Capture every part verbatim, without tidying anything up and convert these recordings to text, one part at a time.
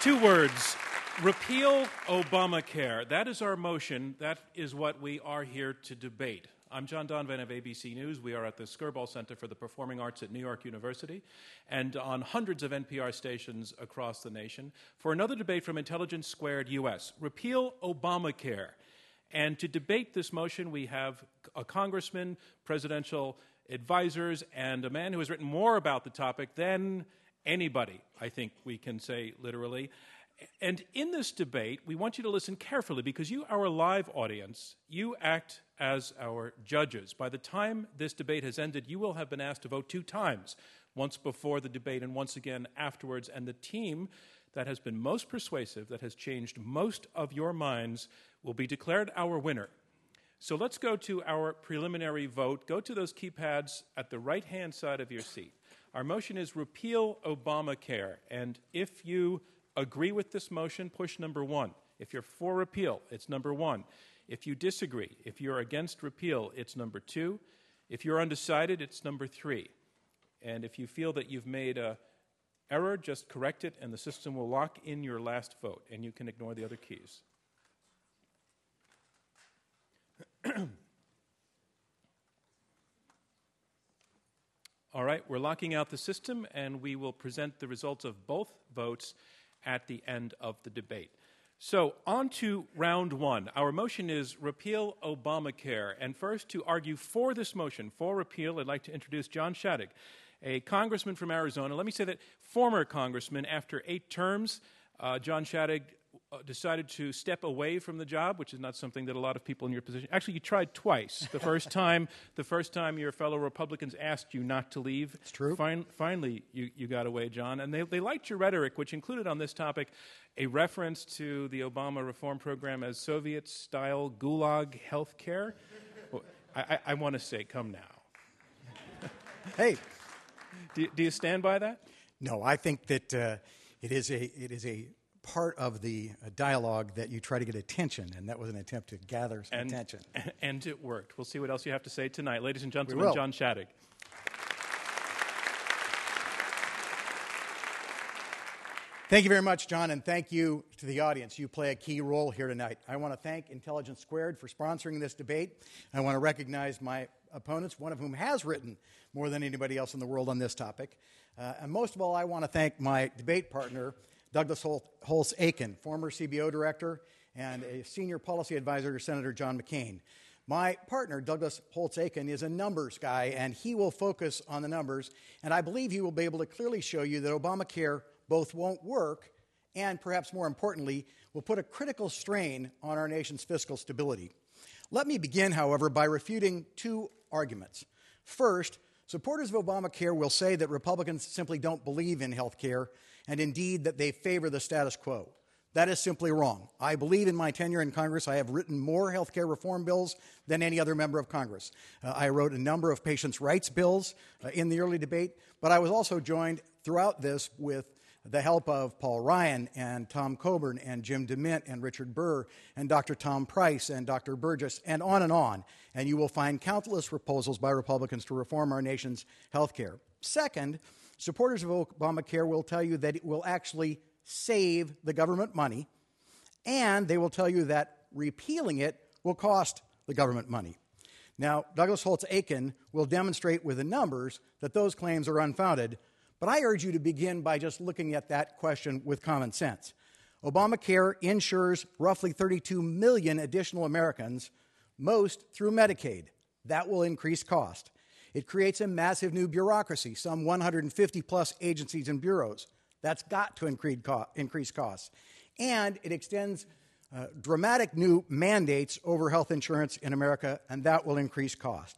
Two words, repeal Obamacare. That is our motion. That is what we are here to debate. I'm John Donvan of A B C News. We are at the Skirball Center for the Performing Arts at New York University and on hundreds of N P R stations across the nation for another debate from Intelligence Squared U S. Repeal Obamacare. And to debate this motion, we have a congressman, presidential advisors, and a man who has written more about the topic than anybody, I think we can say literally. And in this debate, we want you to listen carefully because you, our live audience, you act as our judges. By the time this debate has ended, you will have been asked to vote two times, once before the debate and once again afterwards. And the team that has been most persuasive, that has changed most of your minds, will be declared our winner. So let's go to our preliminary vote. Go to those keypads at the right-hand side of your seat. Our motion is repeal Obamacare. And if you agree with this motion, push number one. If you're for repeal, it's number one. If you disagree, if you're against repeal, it's number two. If you're undecided, it's number three. And if you feel that you've made an error, just correct it, and the system will lock in your last vote, and you can ignore the other keys. All right, we're locking out the system, and we will present the results of both votes at the end of the debate. So, on to round one. Our motion is repeal Obamacare. And first, to argue for this motion, for repeal, I'd like to introduce John Shadegg, a congressman from Arizona. Let me say that former congressman, after eight terms, uh, John Shadegg uh, decided to step away from the job, which is not something that a lot of people in your position. Actually, you tried twice. The first time, the first time your fellow Republicans asked you not to leave. It's true. Fin- finally, you, you got away, John. And they, they liked your rhetoric, which included on this topic a reference to the Obama reform program as Soviet-style gulag health care. Well, I, I, I want to say, come now. Hey. Do, do you stand by that? No, I think that uh, it is a it is a part of the uh, dialogue that you try to get attention, and that was an attempt to gather some and, attention. And it worked. We'll see what else you have to say tonight. Ladies and We gentlemen, will. John Shadegg. Thank you very much, John, and thank you to the audience. You play a key role here tonight. I want to thank Intelligence Squared for sponsoring this debate. I want to recognize my opponents, one of whom has written more than anybody else in the world on this topic. Uh, and most of all, I want to thank my debate partner, Douglas Holtz-Eakin, former C B O director and a senior policy advisor to Senator John McCain. My partner, Douglas Holtz-Eakin, is a numbers guy, and he will focus on the numbers. And I believe he will be able to clearly show you that Obamacare both won't work and, perhaps more importantly, will put a critical strain on our nation's fiscal stability. Let me begin, however, by refuting two arguments. First, supporters of Obamacare will say that Republicans simply don't believe in health care, and indeed that they favor the status quo. That is simply wrong. I believe in my tenure in Congress I have written more health care reform bills than any other member of Congress. Uh, I wrote a number of patients' rights bills uh, in the early debate, but I was also joined throughout this with the help of Paul Ryan and Tom Coburn and Jim DeMint and Richard Burr and Doctor Tom Price and Doctor Burgess and on and on. And you will find countless proposals by Republicans to reform our nation's health care. Second, supporters of Obamacare will tell you that it will actually save the government money, and they will tell you that repealing it will cost the government money. Now, Douglas Holtz-Eakin will demonstrate with the numbers that those claims are unfounded, but I urge you to begin by just looking at that question with common sense. Obamacare insures roughly thirty-two million additional Americans, most through Medicaid. That will increase cost. It creates a massive new bureaucracy, some one hundred fifty plus agencies and bureaus. That's got to increase costs. And it extends uh, dramatic new mandates over health insurance in America, and that will increase cost.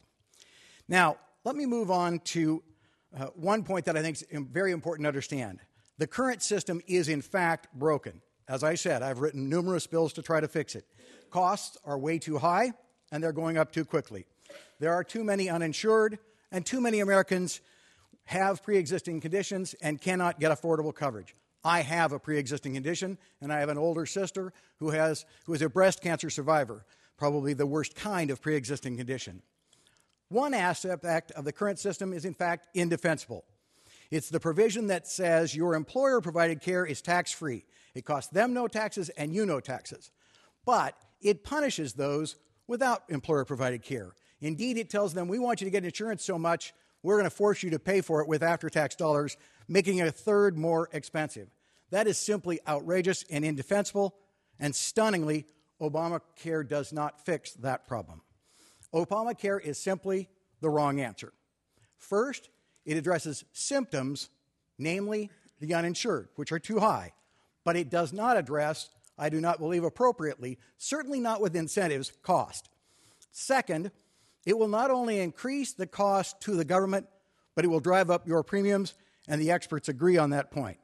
Now, let me move on to Uh, one point that I think is very important to understand. The current system is, in fact, broken. As I said, I've written numerous bills to try to fix it. Costs are way too high, and they're going up too quickly. There are too many uninsured, and too many Americans have pre-existing conditions and cannot get affordable coverage. I have a pre-existing condition, and I have an older sister who has who is a breast cancer survivor, probably the worst kind of pre-existing condition. One aspect of the current system is, in fact, indefensible. It's the provision that says your employer-provided care is tax-free. It costs them no taxes and you no taxes. But it punishes those without employer-provided care. Indeed, it tells them, we want you to get insurance so much, we're going to force you to pay for it with after-tax dollars, making it a third more expensive. That is simply outrageous and indefensible, and stunningly, Obamacare does not fix that problem. Obamacare is simply the wrong answer. First, it addresses symptoms, namely the uninsured, which are too high, but it does not address, I do not believe appropriately, certainly not with incentives, cost. Second, it will not only increase the cost to the government, but it will drive up your premiums, and the experts agree on that point.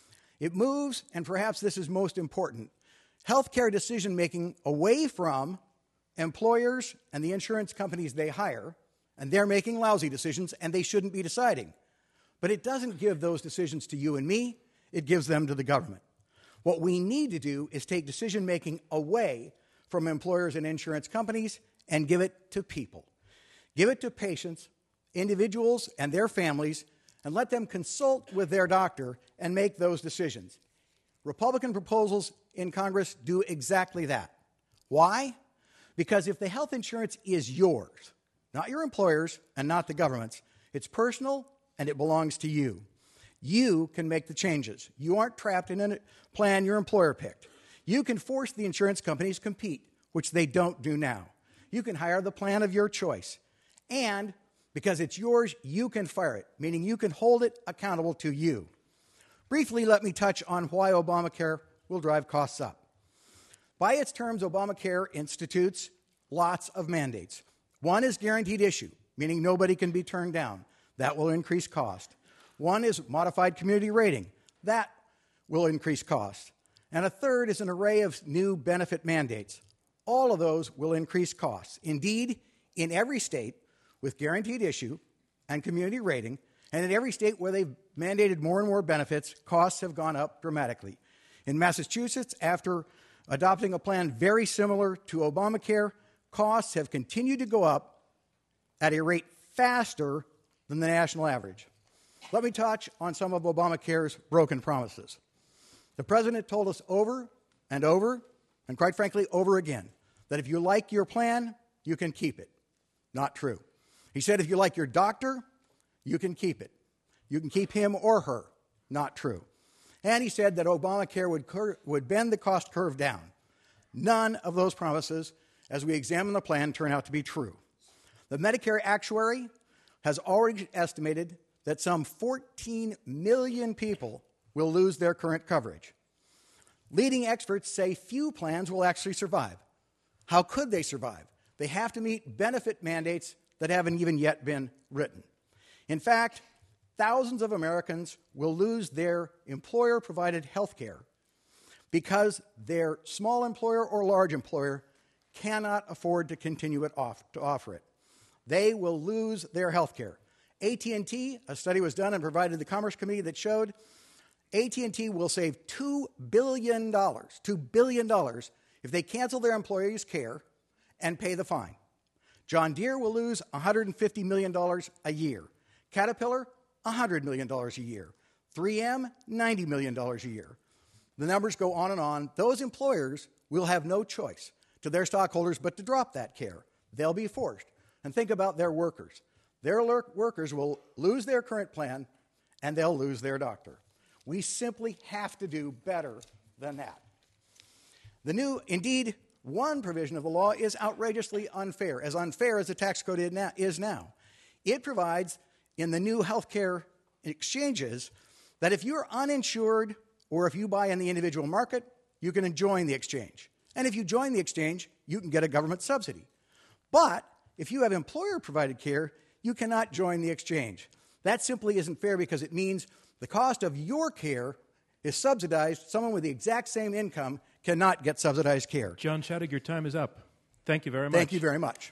It moves, and perhaps this is most important, healthcare decision-making away from employers and the insurance companies they hire, and they're making lousy decisions, and they shouldn't be deciding. But it doesn't give those decisions to you and me, it gives them to the government. What we need to do is take decision-making away from employers and insurance companies and give it to people. Give it to patients, individuals, and their families, and let them consult with their doctor and make those decisions. Republican proposals in Congress do exactly that. Why? Because if the health insurance is yours, not your employer's and not the government's, it's personal and it belongs to you. You can make the changes. You aren't trapped in a plan your employer picked. You can force the insurance companies to compete, which they don't do now. You can hire the plan of your choice. And because it's yours, you can fire it, meaning you can hold it accountable to you. Briefly, let me touch on why Obamacare will drive costs up. By its terms, Obamacare institutes lots of mandates. One is guaranteed issue, meaning nobody can be turned down. That will increase cost. One is modified community rating. That will increase cost. And a third is an array of new benefit mandates. All of those will increase costs. Indeed, in every state with guaranteed issue and community rating, and in every state where they've mandated more and more benefits, costs have gone up dramatically. In Massachusetts, after adopting a plan very similar to Obamacare, costs have continued to go up at a rate faster than the national average. Let me touch on some of Obamacare's broken promises. The president told us over and over, and quite frankly, over again, that if you like your plan, you can keep it. Not true. He said if you like your doctor, you can keep it. You can keep him or her. Not true. And he said that Obamacare would, cur- would bend the cost curve down. None of those promises, as we examine the plan, turn out to be true. The Medicare actuary has already estimated that some fourteen million people will lose their current coverage. Leading experts say few plans will actually survive. How could they survive? They have to meet benefit mandates that haven't even yet been written. In fact, thousands of Americans will lose their employer-provided health care because their small employer or large employer cannot afford to continue it off, to offer it. They will lose their health care. A T and T, a study was done and provided to the Commerce Committee that showed A T and T will save two billion dollars, two billion dollars if they cancel their employees' care and pay the fine. John Deere will lose one hundred fifty million dollars a year. Caterpillar, one hundred million dollars a year. three M, ninety million dollars a year. The numbers go on and on. Those employers will have no choice to their stockholders but to drop that care. They'll be forced. And think about their workers. Their workers will lose their current plan, and they'll lose their doctor. We simply have to do better than that. The new, indeed, one provision of the law is outrageously unfair, as unfair as the tax code is now. It provides in the new health care exchanges that if you're uninsured or if you buy in the individual market, you can join the exchange. And if you join the exchange, you can get a government subsidy. But if you have employer-provided care, you cannot join the exchange. That simply isn't fair because it means the cost of your care is subsidized. Someone with the exact same income cannot get subsidized care. John Shadegg, your time is up. Thank you very much. Thank you very much.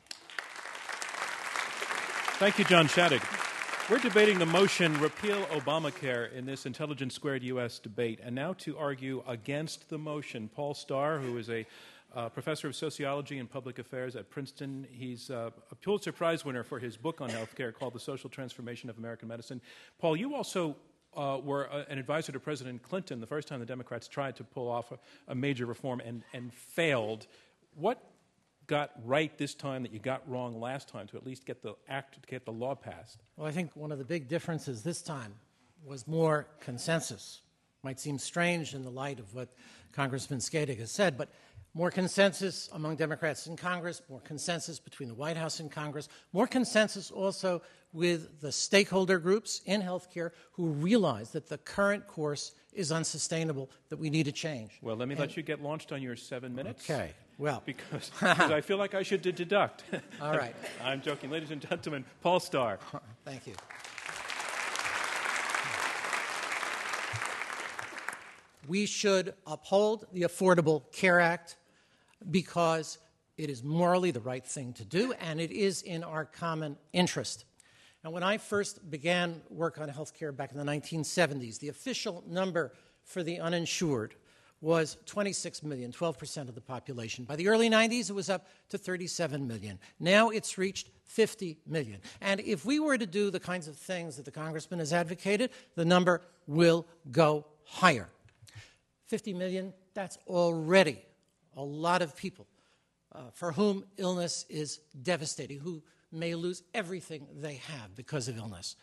Thank you, John Shadegg. We're debating the motion, Repeal Obamacare, in this Intelligence Squared U S debate. And now to argue against the motion, Paul Starr, who is a uh, professor of sociology and public affairs at Princeton. He's uh, a Pulitzer Prize winner for his book on healthcare called The Social Transformation of American Medicine. Paul, you also uh, were a, an advisor to President Clinton the first time the Democrats tried to pull off a, a major reform and, and failed. What got right this time that you got wrong last time to at least get the act, to get the law passed? Well, I think one of the big differences this time was more consensus. Might seem strange in the light of what Congressman Skadig has said, but more consensus among Democrats in Congress, more consensus between the White House and Congress, more consensus also with the stakeholder groups in healthcare who realize that the current course is unsustainable, that we need a change. Well, let me and, let you get launched on your seven minutes. Okay. Well, because, because I feel like I should deduct. All right. I'm joking. Ladies and gentlemen, Paul Starr. Thank you. We should uphold the Affordable Care Act because it is morally the right thing to do, and it is in our common interest. And when I first began work on health care back in the nineteen seventies, the official number for the uninsured was twenty-six million, twelve percent of the population. By the early nineties, it was up to thirty-seven million. Now it's reached fifty million. And if we were to do the kinds of things that the congressman has advocated, the number will go higher. fifty million, that's already a lot of people uh, for whom illness is devastating, who may lose everything they have because of illness.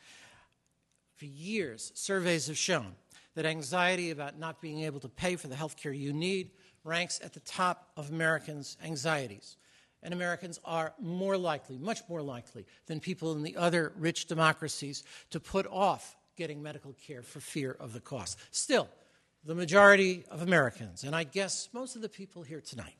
For years, surveys have shown that anxiety about not being able to pay for the health care you need ranks at the top of Americans' anxieties. And Americans are more likely, much more likely, than people in the other rich democracies to put off getting medical care for fear of the cost. Still, the majority of Americans, and I guess most of the people here tonight,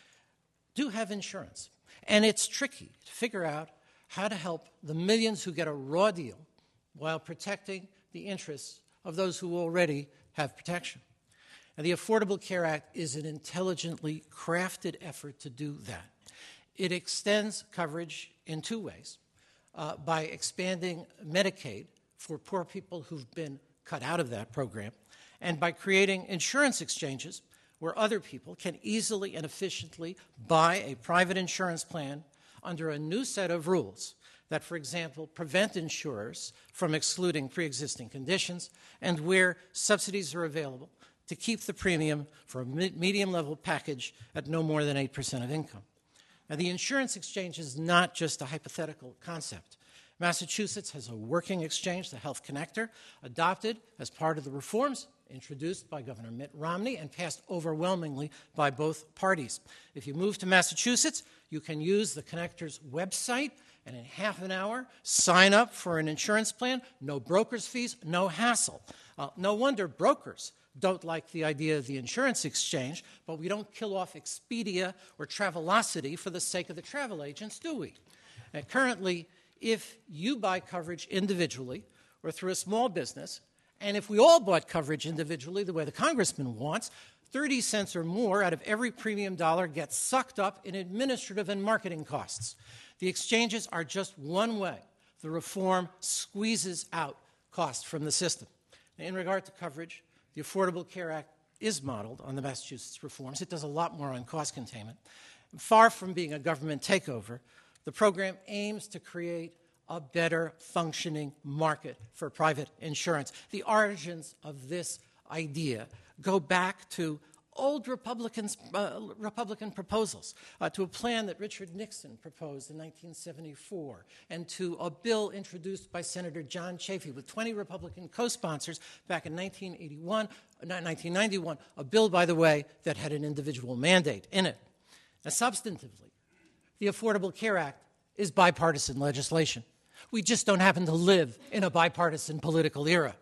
do have insurance. And it's tricky to figure out how to help the millions who get a raw deal while protecting the interests of those who already have protection. And the Affordable Care Act is an intelligently crafted effort to do that. It extends coverage in two ways, uh, by expanding Medicaid for poor people who've been cut out of that program, and by creating insurance exchanges where other people can easily and efficiently buy a private insurance plan under a new set of rules that, for example, prevent insurers from excluding pre-existing conditions, and where subsidies are available to keep the premium for a medium-level package at no more than eight percent of income. Now, the insurance exchange is not just a hypothetical concept. Massachusetts has a working exchange, the Health Connector, adopted as part of the reforms introduced by Governor Mitt Romney and passed overwhelmingly by both parties. If you move to Massachusetts, you can use the Connector's website and in half an hour sign up for an insurance plan, no broker's fees, no hassle. Uh, no wonder brokers don't like the idea of the insurance exchange, but we don't kill off Expedia or Travelocity for the sake of the travel agents, do we? And currently, if you buy coverage individually or through a small business, and if we all bought coverage individually the way the congressman wants, thirty cents or more out of every premium dollar gets sucked up in administrative and marketing costs. The exchanges are just one way the reform squeezes out cost from the system. In regard to coverage, the Affordable Care Act is modeled on the Massachusetts reforms. It does a lot more on cost containment. Far from being a government takeover, the program aims to create a better functioning market for private insurance. The origins of this idea go back to old Republicans, uh, Republican proposals, uh, to a plan that Richard Nixon proposed in nineteen seventy-four, and to a bill introduced by Senator John Chafee with twenty Republican co-sponsors back in nineteen eighty-one, nineteen ninety-one, a bill, by the way, that had an individual mandate in it. Now, substantively, the Affordable Care Act is bipartisan legislation. We just don't happen to live in a bipartisan political era.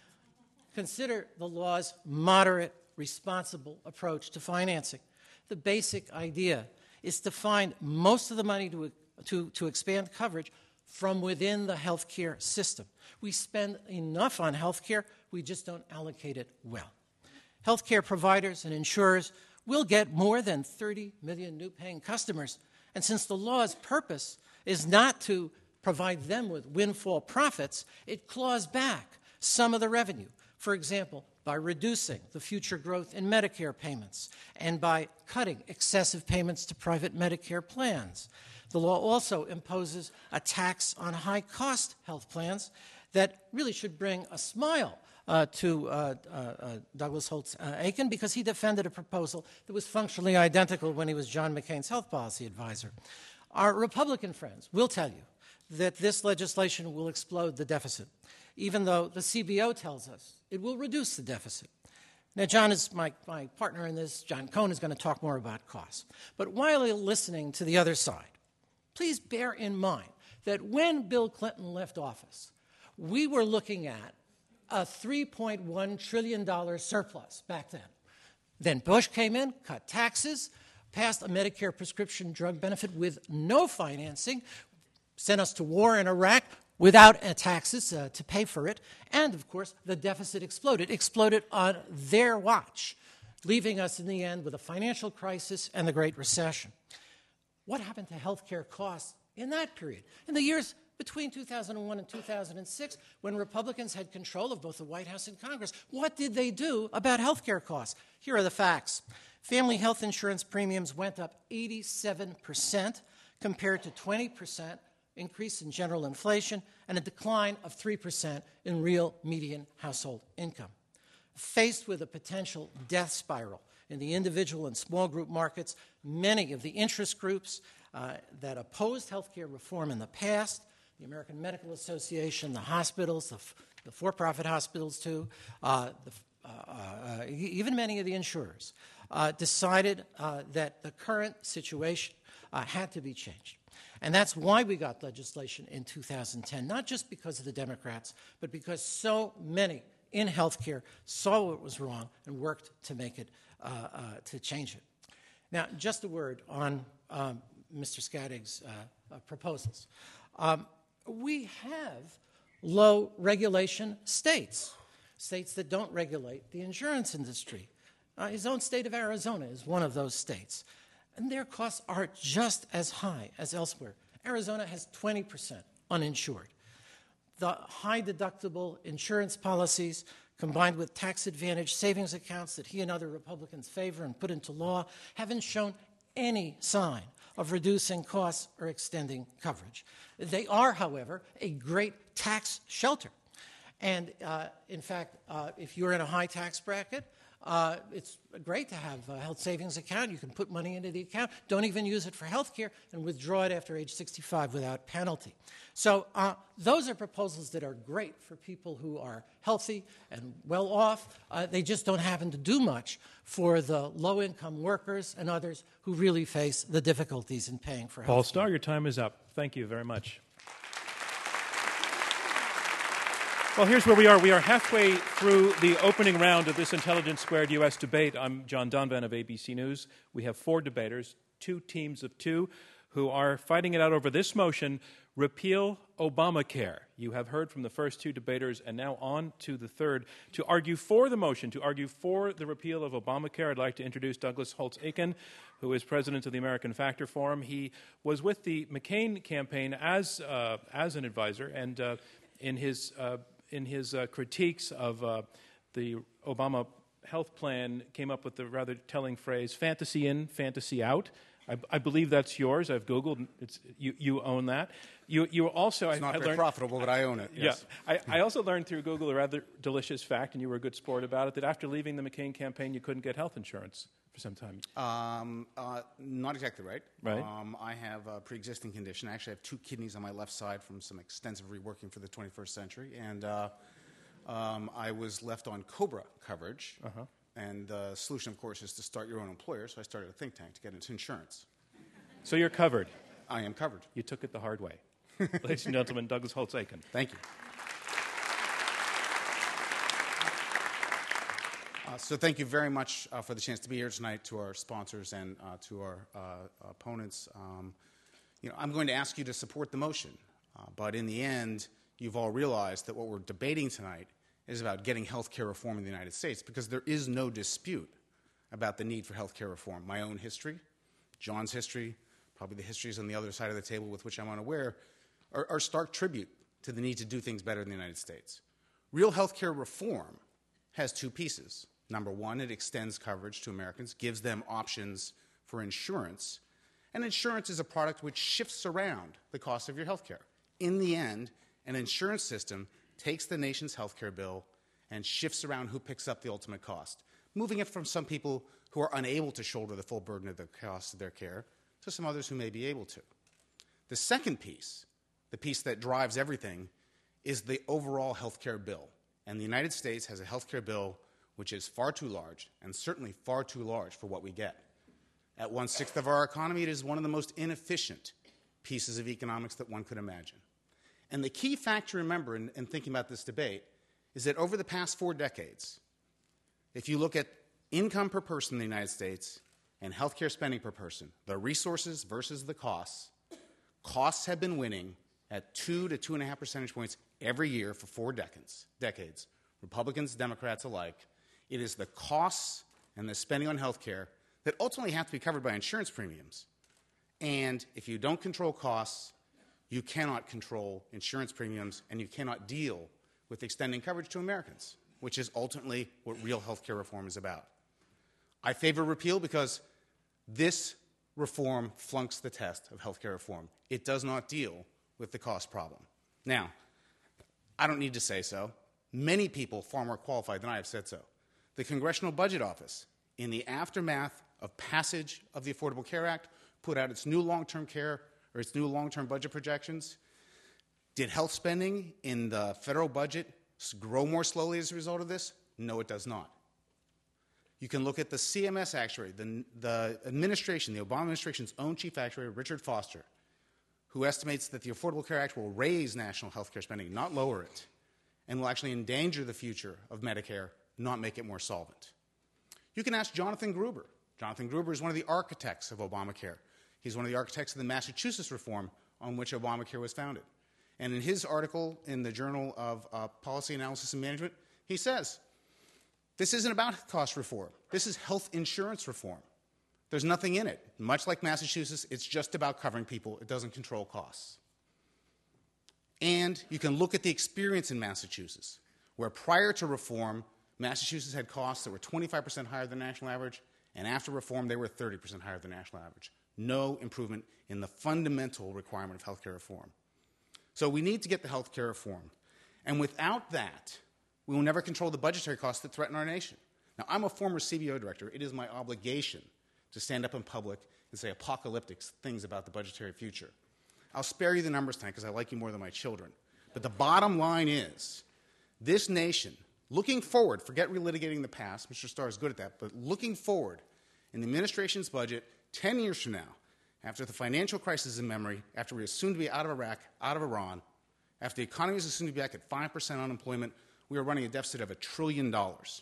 Consider the law's moderate, responsible approach to financing. The basic idea is to find most of the money to, to, to expand coverage from within the healthcare system. We spend enough on healthcare, we just don't allocate it well. Healthcare providers and insurers will get more than thirty million new paying customers, and since the law's purpose is not to provide them with windfall profits, it claws back some of the revenue. For example, by reducing the future growth in Medicare payments and by cutting excessive payments to private Medicare plans. The law also imposes a tax on high-cost health plans that really should bring a smile uh, to uh, uh, uh, Douglas Holtz uh, Aiken, because he defended a proposal that was functionally identical when he was John McCain's health policy advisor. Our Republican friends will tell you that this legislation will explode the deficit, even though the C B O tells us it will reduce the deficit. Now, John is my, my partner in this. John Cohn is going to talk more about costs. But while you're listening to the other side, please bear in mind that when Bill Clinton left office, we were looking at a three point one trillion dollars surplus back then. Then Bush came in, cut taxes, passed a Medicare prescription drug benefit with no financing, sent us to war in Iraq without uh, taxes uh, to pay for it, and, of course, the deficit exploded. Exploded on their watch, leaving us in the end with a financial crisis and the Great Recession. What happened to health care costs in that period? In the years between two thousand one and two thousand six, when Republicans had control of both the White House and Congress, what did they do about health care costs? Here are the facts. Family health insurance premiums went up eighty-seven percent compared to twenty percent increase in general inflation and a decline of three percent in real median household income. Faced with a potential death spiral in the individual and small group markets, many of the interest groups uh, that opposed health care reform in the past, the American Medical Association, the hospitals, the, f- the for-profit hospitals too, uh, the, uh, uh, even many of the insurers, uh, decided uh, that the current situation uh, had to be changed. And that's why we got legislation in two thousand ten, not just because of the Democrats, but because so many in healthcare saw what was wrong and worked to make it, uh, uh, to change it. Now, just a word on um, Mister Skadig's uh, uh, proposals. Um, we have low regulation states, states that don't regulate the insurance industry. Uh, his own state of Arizona is one of those states. And their costs are just as high as elsewhere. Arizona has twenty percent uninsured. The high deductible insurance policies combined with tax advantage savings accounts that he and other Republicans favor and put into law haven't shown any sign of reducing costs or extending coverage. They are, however, a great tax shelter. And uh, in fact, uh, if you're in a high tax bracket, Uh, it's great to have a health savings account. You can put money into the account. Don't even use it for health care and withdraw it after age sixty-five without penalty. So uh, those are proposals that are great for people who are healthy and well off. Uh, they just don't happen to do much for the low-income workers and others who really face the difficulties in paying for health care. Paul Starr, your time is up. Thank you very much. Well, here's where we are. We are halfway through the opening round of this Intelligence Squared U S debate. I'm John Donvan of A B C News. We have four debaters, two teams of two, who are fighting it out over this motion, repeal Obamacare. You have heard from the first two debaters, and now on to the third. To argue for the motion, to argue for the repeal of Obamacare, I'd like to introduce Douglas Holtz Aiken, who is president of the American Factor Forum. He was with the McCain campaign as, uh, as an advisor, and uh, in his... Uh, in his uh, critiques of uh, the Obama health plan, came up with the rather telling phrase, fantasy in, fantasy out. I, I believe that's yours. I've Googled. It's, you, you own that. You, you also... It's I, not I very learned, profitable, but I own it, yes. Yeah. I, I also learned through Google a rather delicious fact, and you were a good sport about it, that after leaving the McCain campaign, you couldn't get health insurance for some time. Um, uh, not exactly right. Right. Um, I have a pre-existing condition. I actually have two kidneys on my left side from some extensive reworking for the twenty-first century, and uh, um, I was left on COBRA coverage, uh-huh. and the solution, of course, is to start your own employer, so I started a think tank to get into insurance. So you're covered. I am covered. You took it the hard way. Ladies and gentlemen, Douglas Holtz Aiken. Thank you. Uh, so thank you very much uh, for the chance to be here tonight, to our sponsors and uh, to our uh, opponents. Um, you know, I'm going to ask you to support the motion, uh, but in the end, you've all realized that what we're debating tonight is about getting health care reform in the United States, because there is no dispute about the need for health care reform. My own history, John's history, probably the histories on the other side of the table with which I'm unaware, are, are stark tribute to the need to do things better in the United States. Real health care reform has two pieces. Number one, it extends coverage to Americans, gives them options for insurance. And insurance is a product which shifts around the cost of your health care. In the end, an insurance system takes the nation's health care bill and shifts around who picks up the ultimate cost, moving it from some people who are unable to shoulder the full burden of the cost of their care to some others who may be able to. The second piece, the piece that drives everything, is the overall health care bill. And the United States has a health care bill which is far too large, and certainly far too large for what we get. At one-sixth of our economy, it is one of the most inefficient pieces of economics that one could imagine. And the key fact to remember in, in thinking about this debate is that over the past four decades, if you look at income per person in the United States and healthcare spending per person, the resources versus the costs, costs have been winning at two to two and a half percentage points every year for four decades, decades, Republicans, Democrats alike. It is the costs and the spending on healthcare that ultimately have to be covered by insurance premiums. And if you don't control costs, you cannot control insurance premiums, and you cannot deal with extending coverage to Americans, which is ultimately what real health care reform is about. I favor repeal because this reform flunks the test of health care reform. It does not deal with the cost problem. Now, I don't need to say so. Many people far more qualified than I have said so. The Congressional Budget Office, in the aftermath of passage of the Affordable Care Act, put out its new long-term care or its new long-term budget projections. Did health spending in the federal budget grow more slowly as a result of this? No, it does not. You can look at the C M S actuary, the, the administration, the Obama administration's own chief actuary, Richard Foster, who estimates that the Affordable Care Act will raise national health care spending, not lower it, and will actually endanger the future of Medicare, not make it more solvent. You can ask Jonathan Gruber. Jonathan Gruber is one of the architects of Obamacare. He's one of the architects of the Massachusetts reform on which Obamacare was founded. And in his article in the Journal of uh, Policy Analysis and Management, he says, this isn't about cost reform. This is health insurance reform. There's nothing in it. Much like Massachusetts, it's just about covering people. It doesn't control costs. And you can look at the experience in Massachusetts, where prior to reform, Massachusetts had costs that were twenty-five percent higher than the national average, and after reform, they were thirty percent higher than the national average. No improvement in the fundamental requirement of healthcare reform. So we need to get the healthcare reform. And without that, we will never control the budgetary costs that threaten our nation. Now, I'm a former C B O director. It is my obligation to stand up in public and say apocalyptic things about the budgetary future. I'll spare you the numbers tonight because I like you more than my children. But the bottom line is, this nation, looking forward, forget relitigating the past, Mister Starr is good at that, but looking forward in the administration's budget ten years from now, after the financial crisis in memory, after we are soon to be out of Iraq, out of Iran, after the economy is soon to be back at five percent unemployment, we are running a deficit of a trillion dollars.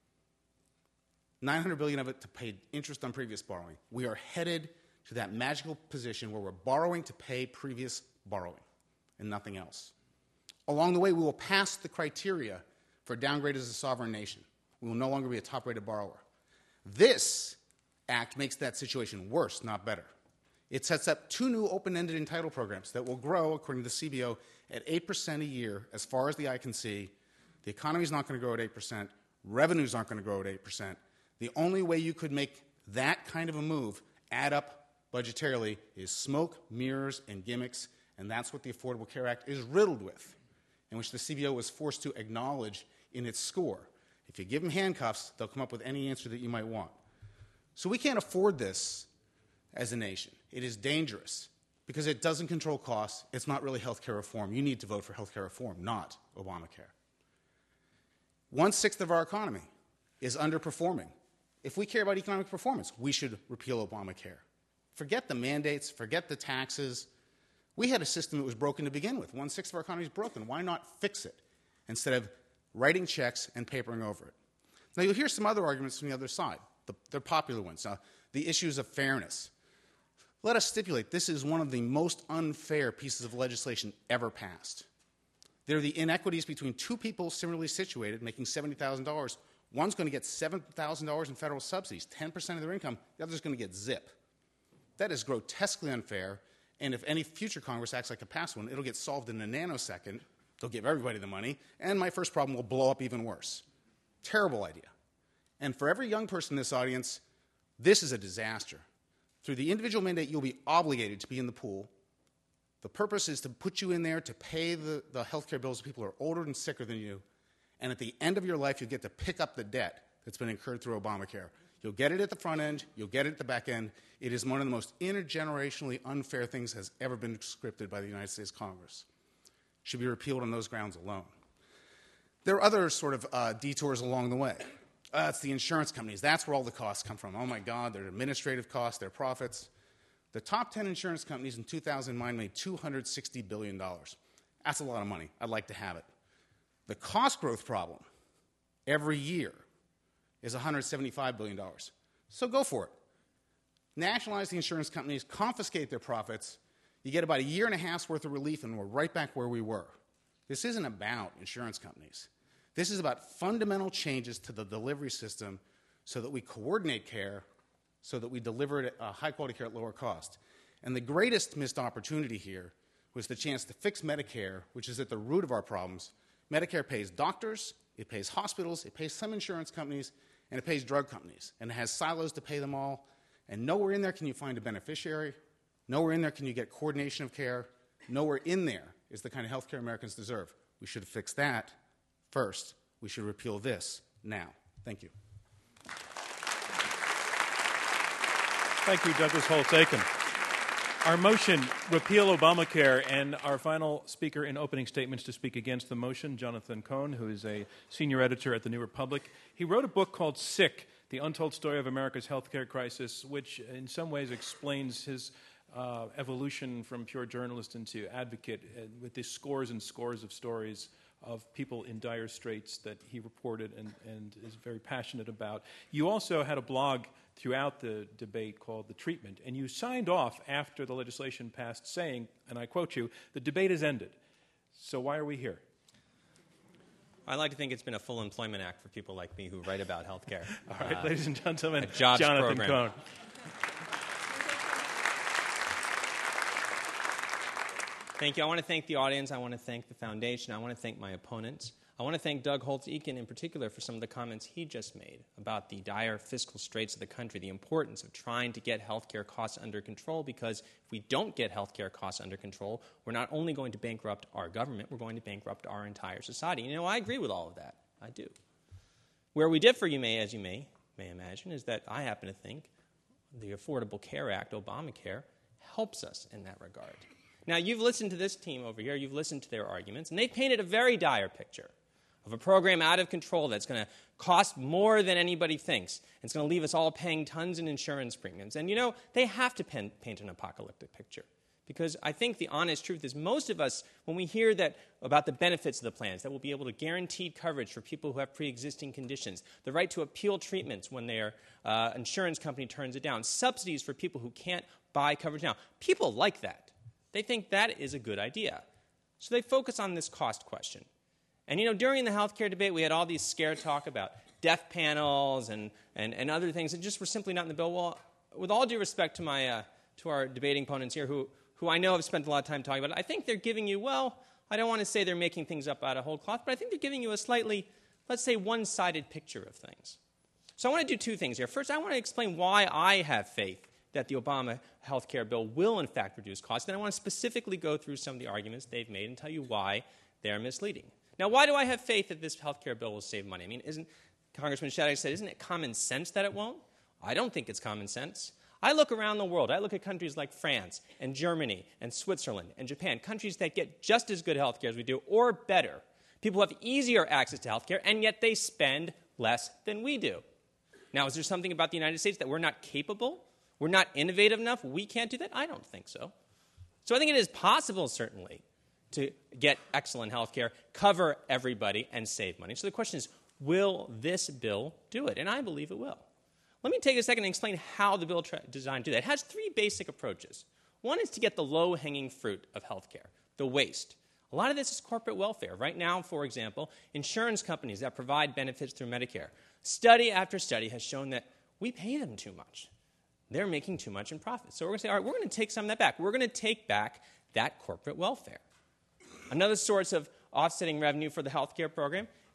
nine hundred billion dollars of it to pay interest on previous borrowing. We are headed to that magical position where we're borrowing to pay previous borrowing and nothing else. Along the way, we will pass the criteria for downgrade as a sovereign nation. We will no longer be a top-rated borrower. This act makes that situation worse, not better. It sets up two new open-ended entitle programs that will grow, according to the C B O, at eight percent a year as far as the eye can see. The economy is not going to grow at eight percent. Revenues aren't going to grow at eight percent. The only way you could make that kind of a move add up budgetarily is smoke, mirrors, and gimmicks, and that's what the Affordable Care Act is riddled with, in which the C B O was forced to acknowledge in its score. If you give them handcuffs, they'll come up with any answer that you might want. So we can't afford this as a nation. It is dangerous because it doesn't control costs. It's not really health care reform. You need to vote for health care reform, not Obamacare. One-sixth of our economy is underperforming. If we care about economic performance, we should repeal Obamacare. Forget the mandates, forget the taxes. We had a system that was broken to begin with. One-sixth of our economy is broken. Why not fix it instead of writing checks and papering over it? Now, you'll hear some other arguments from the other side. The, they're popular ones. Uh, the issues of fairness. Let us stipulate this is one of the most unfair pieces of legislation ever passed. There are the inequities between two people similarly situated making seventy thousand dollars. One's going to get seven thousand dollars in federal subsidies, ten percent of their income. The other's going to get zip. That is grotesquely unfair, and if any future Congress acts like a past one, it'll get solved in a nanosecond. They'll give everybody the money, and my first problem will blow up even worse. Terrible idea. And for every young person in this audience, this is a disaster. Through the individual mandate, you'll be obligated to be in the pool. The purpose is to put you in there to pay the, the health care bills of people who are older and sicker than you. And at the end of your life, you'll get to pick up the debt that's been incurred through Obamacare. You'll get it at the front end. You'll get it at the back end. It is one of the most intergenerationally unfair things that has ever been scripted by the United States Congress. It should be repealed on those grounds alone. There are other sort of uh, detours along the way. Uh, it's the insurance companies. That's where all the costs come from. Oh, my God, their administrative costs, their profits. The top ten insurance companies in two thousand nine made two hundred sixty billion dollars. That's a lot of money. I'd like to have it. The cost growth problem every year is one hundred seventy-five billion dollars. So go for it. Nationalize the insurance companies, confiscate their profits. You get about a year and a half's worth of relief, and we're right back where we were. This isn't about insurance companies. This is about fundamental changes to the delivery system so that we coordinate care, so that we deliver it uh, high-quality care at lower cost. And the greatest missed opportunity here was the chance to fix Medicare, which is at the root of our problems. Medicare pays doctors, it pays hospitals, it pays some insurance companies, and it pays drug companies. And it has silos to pay them all. And nowhere in there can you find a beneficiary. Nowhere in there can you get coordination of care. Nowhere in there is the kind of health care Americans deserve. We should fix that first. We should repeal this now. Thank you. Thank you, Douglas Holtz-Eakin. Our motion, repeal Obamacare, and our final speaker in opening statements to speak against the motion, Jonathan Cohn, who is a senior editor at The New Republic. He wrote a book called Sick, The Untold Story of America's Healthcare Crisis, which in some ways explains his uh, evolution from pure journalist into advocate uh, with these scores and scores of stories of people in dire straits that he reported and, and is very passionate about. You also had a blog throughout the debate called The Treatment, and you signed off after the legislation passed saying, and I quote you, "The debate has ended. So why are we here?" I like to think it's been a full employment act for people like me who write about healthcare. All right, uh, ladies and gentlemen, a jobs Jonathan program. Cohn. Thank you. I want to thank the audience. I want to thank the foundation. I want to thank my opponents. I want to thank Doug Holtz-Eakin in particular for some of the comments he just made about the dire fiscal straits of the country, the importance of trying to get healthcare costs under control, because if we don't get healthcare costs under control, we're not only going to bankrupt our government, we're going to bankrupt our entire society. You know, I agree with all of that. I do. Where we differ, you may, as you may, may imagine, is that I happen to think the Affordable Care Act, Obamacare, helps us in that regard. Now, you've listened to this team over here. You've listened to their arguments, and they painted a very dire picture of a program out of control that's going to cost more than anybody thinks. It's going to leave us all paying tons in insurance premiums. And, you know, they have to pen, paint an apocalyptic picture, because I think the honest truth is most of us, when we hear that about the benefits of the plans, that we'll be able to guarantee coverage for people who have pre-existing conditions, the right to appeal treatments when their uh, insurance company turns it down, subsidies for people who can't buy coverage now. People like that. They think that is a good idea. So they focus on this cost question. And, you know, during the healthcare debate, we had all these scare talk about death panels and, and, and other things that just were simply not in the bill. Well, with all due respect to my uh, to our debating opponents here, who, who I know have spent a lot of time talking about it, I think they're giving you, well, I don't want to say they're making things up out of whole cloth, but I think they're giving you a slightly, let's say, one-sided picture of things. So I want to do two things here. First, I want to explain why I have faith that the Obama health care bill will, in fact, reduce costs. Then I want to specifically go through some of the arguments they've made and tell you why they're misleading. Now, why do I have faith that this health care bill will save money? I mean, isn't Congressman Shadegg said, isn't it common sense that it won't? I don't think it's common sense. I look around the world. I look at countries like France and Germany and Switzerland and Japan, countries that get just as good health care as we do or better. People have easier access to health care, and yet they spend less than we do. Now, is there something about the United States that we're not capable? We're not innovative enough? We can't do that? I don't think so. So I think it is possible, certainly, to get excellent health care, cover everybody, and save money. So the question is, will this bill do it? And I believe it will. Let me take a second and explain how the bill is designed to do that. It has three basic approaches. One is to get the low-hanging fruit of health care, the waste. A lot of this is corporate welfare. Right now, for example, insurance companies that provide benefits through Medicare, study after study has shown that we pay them too much. They're making too much in profit. So we're going to say, all right, we're going to take some of that back. We're going to take back that corporate welfare. Another source of offsetting revenue for the health care program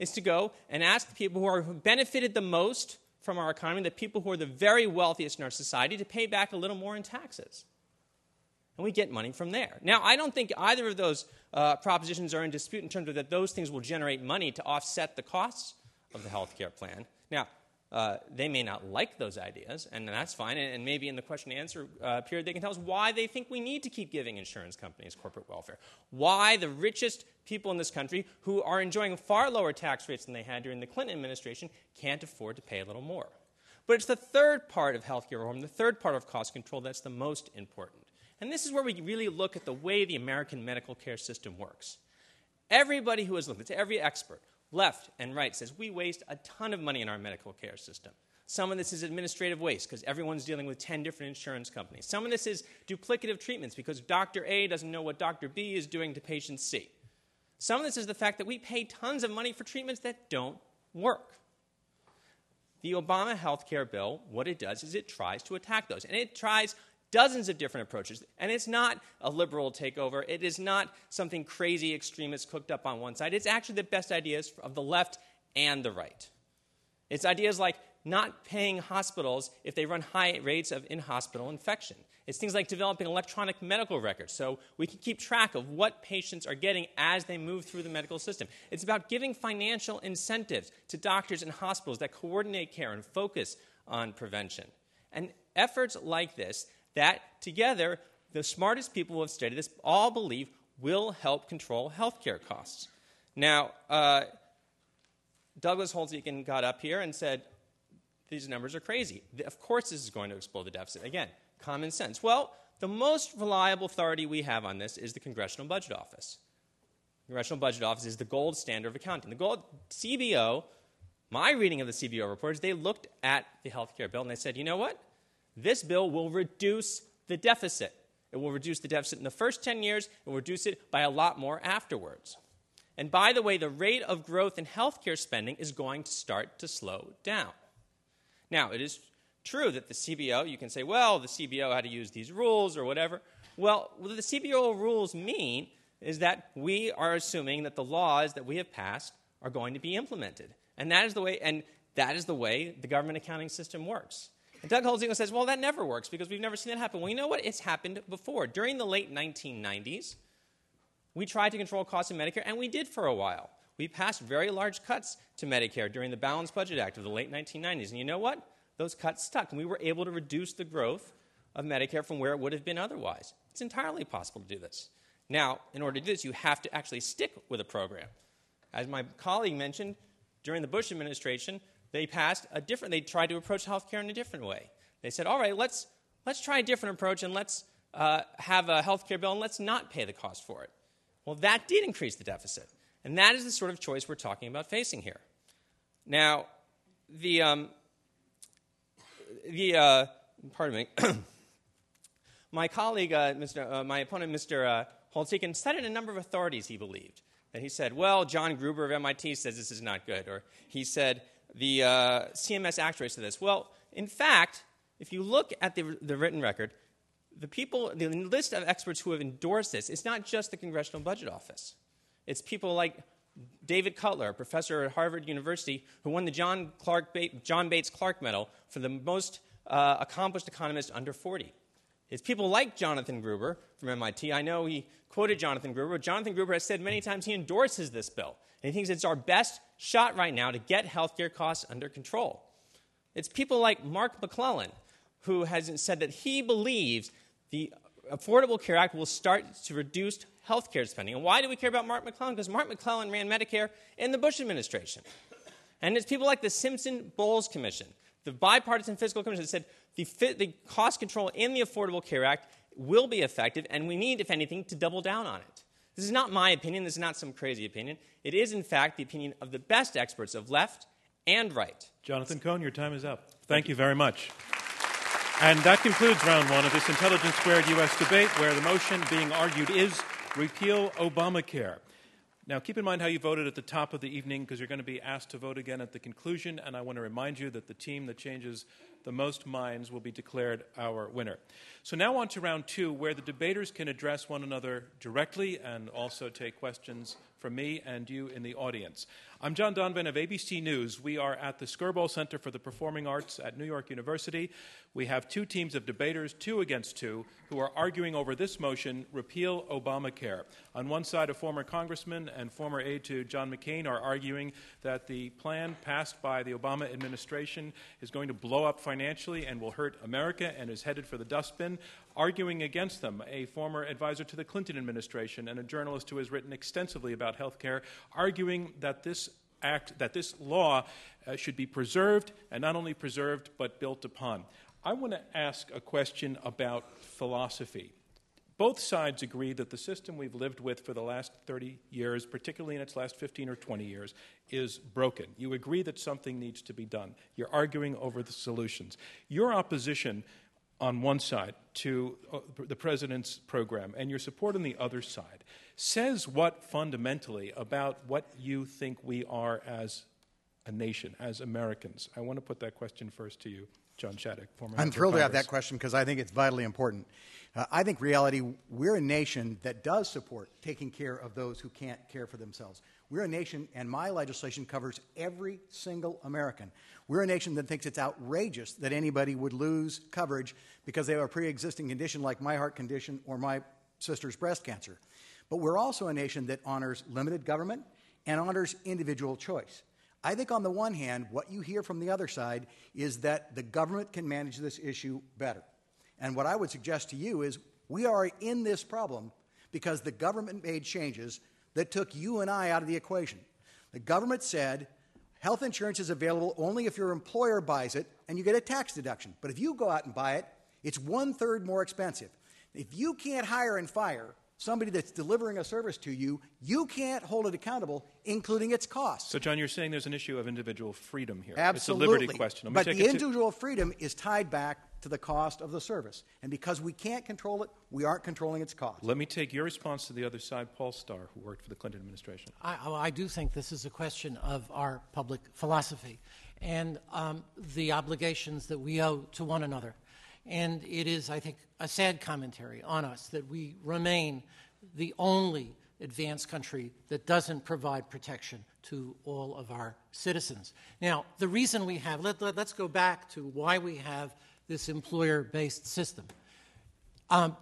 is to go and ask the people who are who benefited the most from our economy, the people who are the very wealthiest in our society, to pay back a little more in taxes. And we get money from there. Now, I don't think either of those uh, propositions are in dispute in terms of that those things will generate money to offset the costs of the health care plan. Now, uh, they may not like those ideas, and that's fine. And, and maybe in the question and answer uh, period, they can tell us why they think we need to keep giving insurance companies corporate welfare. Why the richest people in this country, who are enjoying far lower tax rates than they had during the Clinton administration, can't afford to pay a little more. But it's the third part of health care reform, the third part of cost control, that's the most important. And this is where we really look at the way the American medical care system works. Everybody who has looked, it's every expert, left and right, says we waste a ton of money in our medical care system. Some of this is administrative waste because everyone's dealing with ten different insurance companies. Some of this is duplicative treatments because Doctor A doesn't know what Doctor B is doing to patient C. Some of this is the fact that we pay tons of money for treatments that don't work. The Obama health care bill, what it does is it tries to attack those. And it tries dozens of different approaches. And it's not a liberal takeover. It is not something crazy extremists cooked up on one side. It's actually the best ideas of the left and the right. It's ideas like not paying hospitals if they run high rates of in-hospital infection. It's things like developing electronic medical records so we can keep track of what patients are getting as they move through the medical system. It's about giving financial incentives to doctors and hospitals that coordinate care and focus on prevention. And efforts like this, that together, the smartest people who have studied this all believe will help control healthcare costs. Now, uh, Douglas Holtz-Eakin got up here and said, these numbers are crazy. Of course this is going to explode the deficit. Again, common sense. Well, the most reliable authority we have on this is the Congressional Budget Office. The Congressional Budget Office is the gold standard of accounting. The gold C B O, my reading of the C B O report is they looked at the health care bill and they said, you know what? This bill will reduce the deficit. It will reduce the deficit in the first ten years. It will reduce it by a lot more afterwards. And by the way, the rate of growth in healthcare spending is going to start to slow down. Now, it is true that the C B O, you can say, well, the C B O had to use these rules or whatever. Well, what the C B O rules mean is that we are assuming that the laws that we have passed are going to be implemented. And that is the way, and that is the way the government accounting system works. And Doug Holtz-Eakin says, well, that never works because we've never seen that happen. Well, you know what? It's happened before. During the late nineteen nineties, we tried to control costs in Medicare, and we did for a while. We passed very large cuts to Medicare during the Balanced Budget Act of the late nineteen nineties. And you know what? Those cuts stuck, and we were able to reduce the growth of Medicare from where it would have been otherwise. It's entirely possible to do this. Now, in order to do this, you have to actually stick with a program. As my colleague mentioned, during the Bush administration, they passed a different, they tried to approach health care in a different way. They said, all right, let's, let's try a different approach and let's uh, have a health care bill and let's not pay the cost for it. Well, that did increase the deficit. And that is the sort of choice we're talking about facing here. Now, the, um, the uh, pardon me, my colleague, uh, Mister Uh, my opponent, Mister Uh, Holtz-Eakin, cited a number of authorities he believed. And he said, well, John Gruber of M I T says this is not good. Or he said, the uh, C M S actuaries to this. Well, in fact, if you look at the, the written record, the people, the list of experts who have endorsed this, it's not just the Congressional Budget Office. It's people like David Cutler, a professor at Harvard University, who won the John, Clark ba- John Bates Clark Medal for the most uh, accomplished economist under forty. It's people like Jonathan Gruber from M I T. I know he quoted Jonathan Gruber. Jonathan Gruber has said many times he endorses this bill. And he thinks it's our best shot right now to get healthcare costs under control. It's people like Mark McClellan, who has said that he believes the Affordable Care Act will start to reduce healthcare spending. And why do we care about Mark McClellan? Because Mark McClellan ran Medicare in the Bush administration. And it's people like the Simpson-Bowles Commission, the bipartisan fiscal commission that said the, fi- the cost control in the Affordable Care Act will be effective, and we need, if anything, to double down on it. This is not my opinion. This is not some crazy opinion. It is, in fact, the opinion of the best experts of left and right. Jonathan Cohn, your time is up. Thank you very much. And that concludes round one of this Intelligence Squared U S debate, where the motion being argued is repeal Obamacare. Now, keep in mind how you voted at the top of the evening, because you're going to be asked to vote again at the conclusion, and I want to remind you that the team that changes the most minds will be declared our winner. So now on to round two, where the debaters can address one another directly and also take questions from me and you in the audience. I'm John Donvan of A B C News. We are at the Skirball Center for the Performing Arts at New York University. We have two teams of debaters, two against two, who are arguing over this motion, Repeal Obamacare. On one side, a former congressman and former aide to John McCain are arguing that the plan passed by the Obama administration is going to blow up financially and will hurt America and is headed for the dustbin. Arguing against them, a former advisor to the Clinton administration and a journalist who has written extensively about health care, arguing that this act, that this law uh, should be preserved, and not only preserved, but built upon. I want to ask a question about philosophy. Both sides agree that the system we've lived with for the last thirty years, particularly in its last fifteen or twenty years, is broken. You agree that something needs to be done. You're arguing over the solutions. Your opposition on one side to uh, the president's program and your support on the other side says what fundamentally about what you think we are as a nation, as Americans? I want to put that question first to you, John Shattuck, former I'm member thrilled of to have Congress. that question because I think it's vitally important. Uh, I think reality, we're a nation that does support taking care of those who can't care for themselves. We're a nation, and my legislation covers every single American. We're a nation that thinks it's outrageous that anybody would lose coverage because they have a pre-existing condition like my heart condition or my sister's breast cancer. But we're also a nation that honors limited government and honors individual choice. I think on the one hand, what you hear from the other side is that the government can manage this issue better. And what I would suggest to you is we are in this problem because the government made changes that took you and I out of the equation. The government said health insurance is available only if your employer buys it and you get a tax deduction. But if you go out and buy it, it's one-third more expensive. If you can't hire and fire somebody that's delivering a service to you, you can't hold it accountable, including its costs. So, John, you're saying there's an issue of individual freedom here. Absolutely. It's a liberty question. Let me But take the it to- individual freedom is tied back to the cost of the service. And because we can't control it, we aren't controlling its cost. Let me take your response to the other side, Paul Starr, who worked for the Clinton administration. I, I do think this is a question of our public philosophy and um, the obligations that we owe to one another. And it is, I think, a sad commentary on us that we remain the only advanced country that doesn't provide protection to all of our citizens. Now, the reason we have, let, let, let's go back to why we have this employer-based system. Um,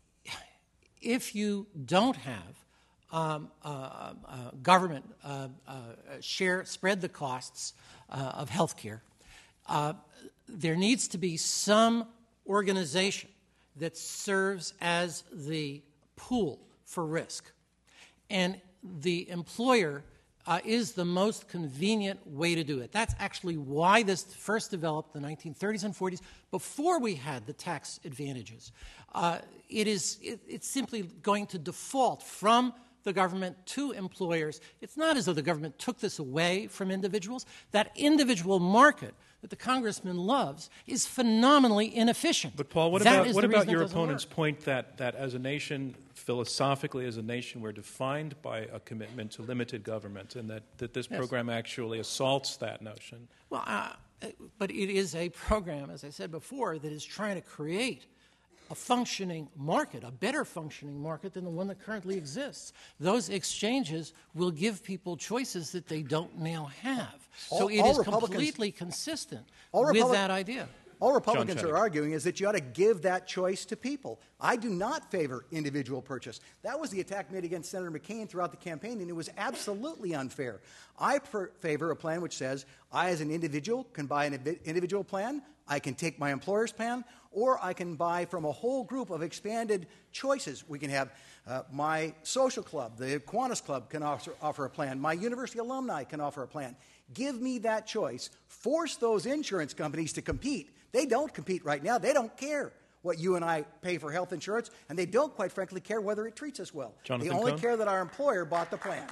if you don't have um, uh, uh, government uh, uh, share, spread the costs uh, of health care, uh, there needs to be some organization that serves as the pool for risk. And the employer uh, is the most convenient way to do it. That's actually why this first developed in the nineteen thirties and forties, before we had the tax advantages. Uh, it is, it, it's simply going to default from the government to employers. It's not as though the government took this away from individuals. That individual market that the congressman loves is phenomenally inefficient. But, Paul, what That about, is what the about reason it your doesn't opponent's work. point that, that as a nation, philosophically as a nation, we're defined by a commitment to limited government and that, that this Yes. program actually assaults that notion? Well, uh, but it is a program, as I said before, that is trying to create a functioning market, a better functioning market than the one that currently exists. Those exchanges will give people choices that they don't now have. So All- it all is Republicans- completely consistent All with Republic- that idea. All Republicans Shattuck. are arguing is that you ought to give that choice to people. I do not favor individual purchase. That was the attack made against Senator McCain throughout the campaign, and it was absolutely unfair. I per- favor a plan which says I, as an individual, can buy an invi- individual plan, I can take my employer's plan, or I can buy from a whole group of expanded choices. We can have uh, my social club, the Kiwanis Club can offer, offer a plan, my university alumni can offer a plan. Give me that choice. Force those insurance companies to compete. They don't compete right now. They don't care what you and I pay for health insurance, and they don't, quite frankly, care whether it treats us well. Jonathan they only Cohn? care that our employer bought the plan.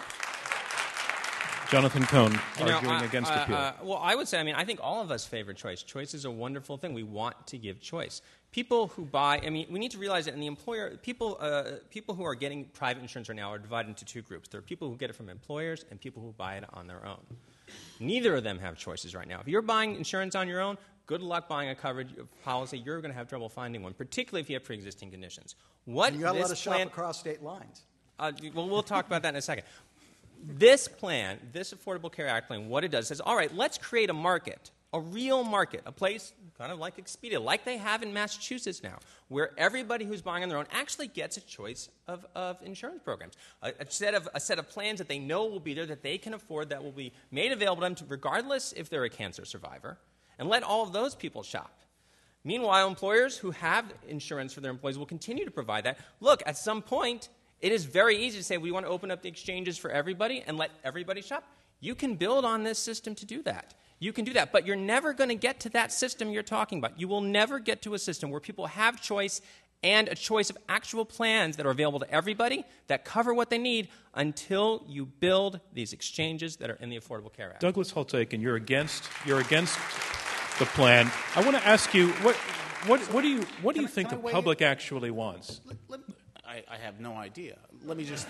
Jonathan Cohn, You know, arguing I- against uh, appeal. uh, well, I would say, I mean, I think all of us favor choice. Choice is a wonderful thing. We want to give choice. People who buy, I mean, we need to realize that in the employer, people, uh, people who are getting private insurance right now are divided into two groups. There are people who get it from employers and people who buy it on their own. Neither of them have choices right now. If you're buying insurance on your own, good luck buying a coverage policy. You're going to have trouble finding one, particularly if you have pre-existing conditions. What You got to this let us shop plan, across state lines. uh, well, we'll talk about that in a second. This plan, this Affordable Care Act plan, what it does is, all right, let's create a market, a real market, a place kind of like Expedia, like they have in Massachusetts now, where everybody who's buying on their own actually gets a choice of, of insurance programs, a, a, set of, a set of plans that they know will be there, that they can afford, that will be made available to them to, regardless if they're a cancer survivor, and let all of those people shop. Meanwhile, employers who have insurance for their employees will continue to provide that. Look, at some point, it is very easy to say we want to open up the exchanges for everybody and let everybody shop. You can build on this system to do that. You can do that, but you're never going to get to that system you're talking about. You will never get to a system where people have choice and a choice of actual plans that are available to everybody that cover what they need until you build these exchanges that are in the Affordable Care Act. Douglas Holtz-Eakin, you're against you're against the plan. I want to ask you what what what do you what do Can you I- think the can I weigh public actually wants? Let- let- I, I have no idea. Let me just,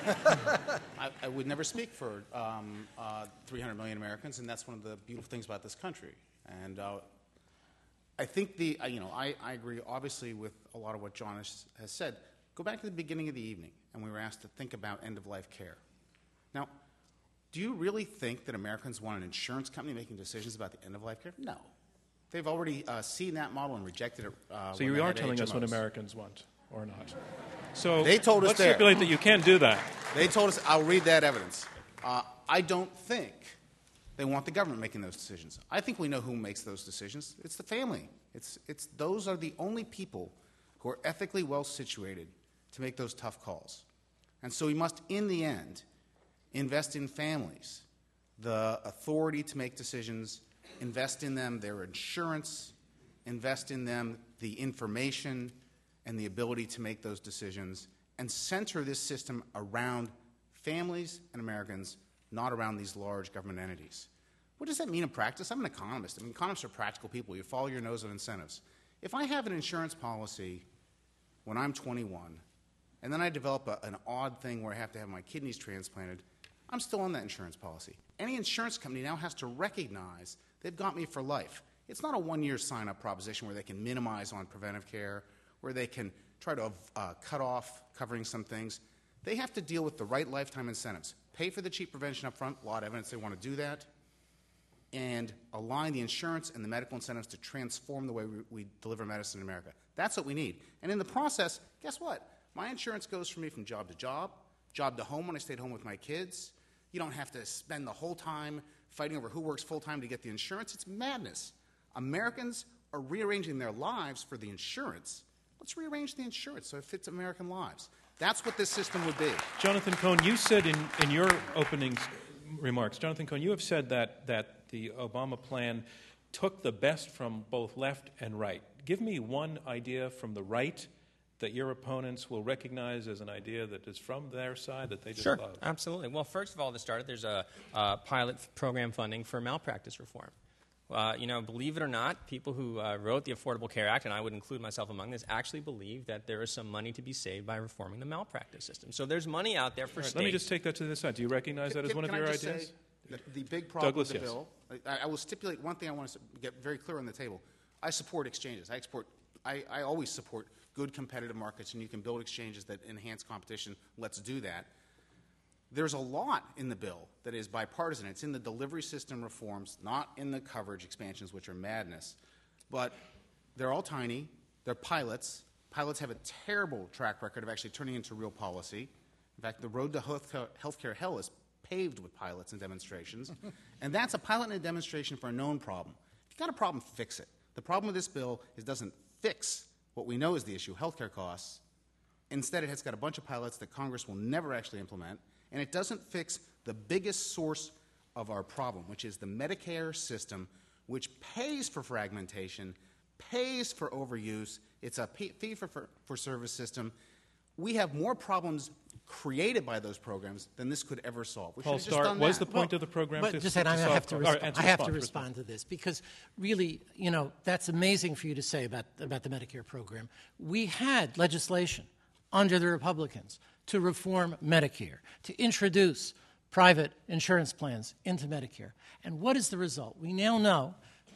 I, I would never speak for um, uh, three hundred million Americans, and that's one of the beautiful things about this country. And uh, I think the, uh, you know, I, I agree obviously with a lot of what John has, has said. Go back to the beginning of the evening, and we were asked to think about end-of-life care. Now, do you really think that Americans want an insurance company making decisions about the end-of-life care? No. They've already uh, seen that model and rejected it. Uh, So when you they are had telling us what H M Os. Americans want, or not? So They told us let's there. stipulate that you can't do that. They told us, I'll read that evidence. Uh, I don't think they want the government making those decisions. I think we know who makes those decisions. It's the family. It's, it's, those are the only people who are ethically well situated to make those tough calls. And so we must, in the end, invest in families, the authority to make decisions, invest in them their insurance, invest in them the information and the ability to make those decisions, and center this system around families and Americans, not around these large government entities. What does that mean in practice? I'm an economist. I mean, economists are practical people. You follow your nose on incentives. If I have an insurance policy when I'm twenty-one, and then I develop a, an odd thing where I have to have my kidneys transplanted, I'm still on that insurance policy. Any insurance company now has to recognize they've got me for life. It's not a one-year sign-up proposition where they can minimize on preventive care, where they can try to uh, cut off covering some things. They have to deal with the right lifetime incentives. Pay for the cheap prevention up front, a lot of evidence they want to do that, and align the insurance and the medical incentives to transform the way we, we deliver medicine in America. That's what we need. And in the process, guess what? My insurance goes for me from job to job, job to home when I stayed home with my kids. You don't have to spend the whole time fighting over who works full-time to get the insurance. It's madness. Americans are rearranging their lives for the insurance. Let's rearrange the insurance so it fits American lives. That's what this system would be. Jonathan Cohn, you said in, in your opening remarks, Jonathan Cohn, you have said that, that the Obama plan took the best from both left and right. Give me one idea from the right that your opponents will recognize as an idea that is from their side that they just Sure, love. absolutely. Well, first of all, to start, there's a, a pilot program funding for malpractice reform. Uh, you know, believe it or not, people who uh, wrote the Affordable Care Act, and I would include myself among this, actually believe that there is some money to be saved by reforming the malpractice system. So there's money out there for Right, states. let me just take that to the side. Do you recognize that as Can- one of can your I just ideas? say that the big problem Douglas, with the yes. bill, I, I will stipulate one thing I want to get very clear on the table. I support exchanges. I, export, I, I always support good competitive markets, and you can build exchanges that enhance competition. Let's do that. There's a lot in the bill that is bipartisan. It's in the delivery system reforms, not in the coverage expansions, which are madness. But they're all tiny. They're pilots. Pilots have a terrible track record of actually turning into real policy. In fact, the road to healthcare hell is paved with pilots and demonstrations. And that's a pilot and a demonstration for a known problem. If you've got a problem, fix it. The problem with this bill is it doesn't fix what we know is the issue, healthcare costs. Instead, it has got a bunch of pilots that Congress will never actually implement. And it doesn't fix the biggest source of our problem, which is the Medicare system, which pays for fragmentation, pays for overuse. It's a fee-for-service system. We have more problems created by those programs than this could ever solve. We Paul should have just Starr, done was that. the point of the program But to, just to and I solve have to, all resp- right, answer, I have respond, to respond. respond to this because really, you know, that's amazing for you to say about, about the Medicare program. We had legislation under the Republicans to reform Medicare, to introduce private insurance plans into Medicare. And what is the result? We now know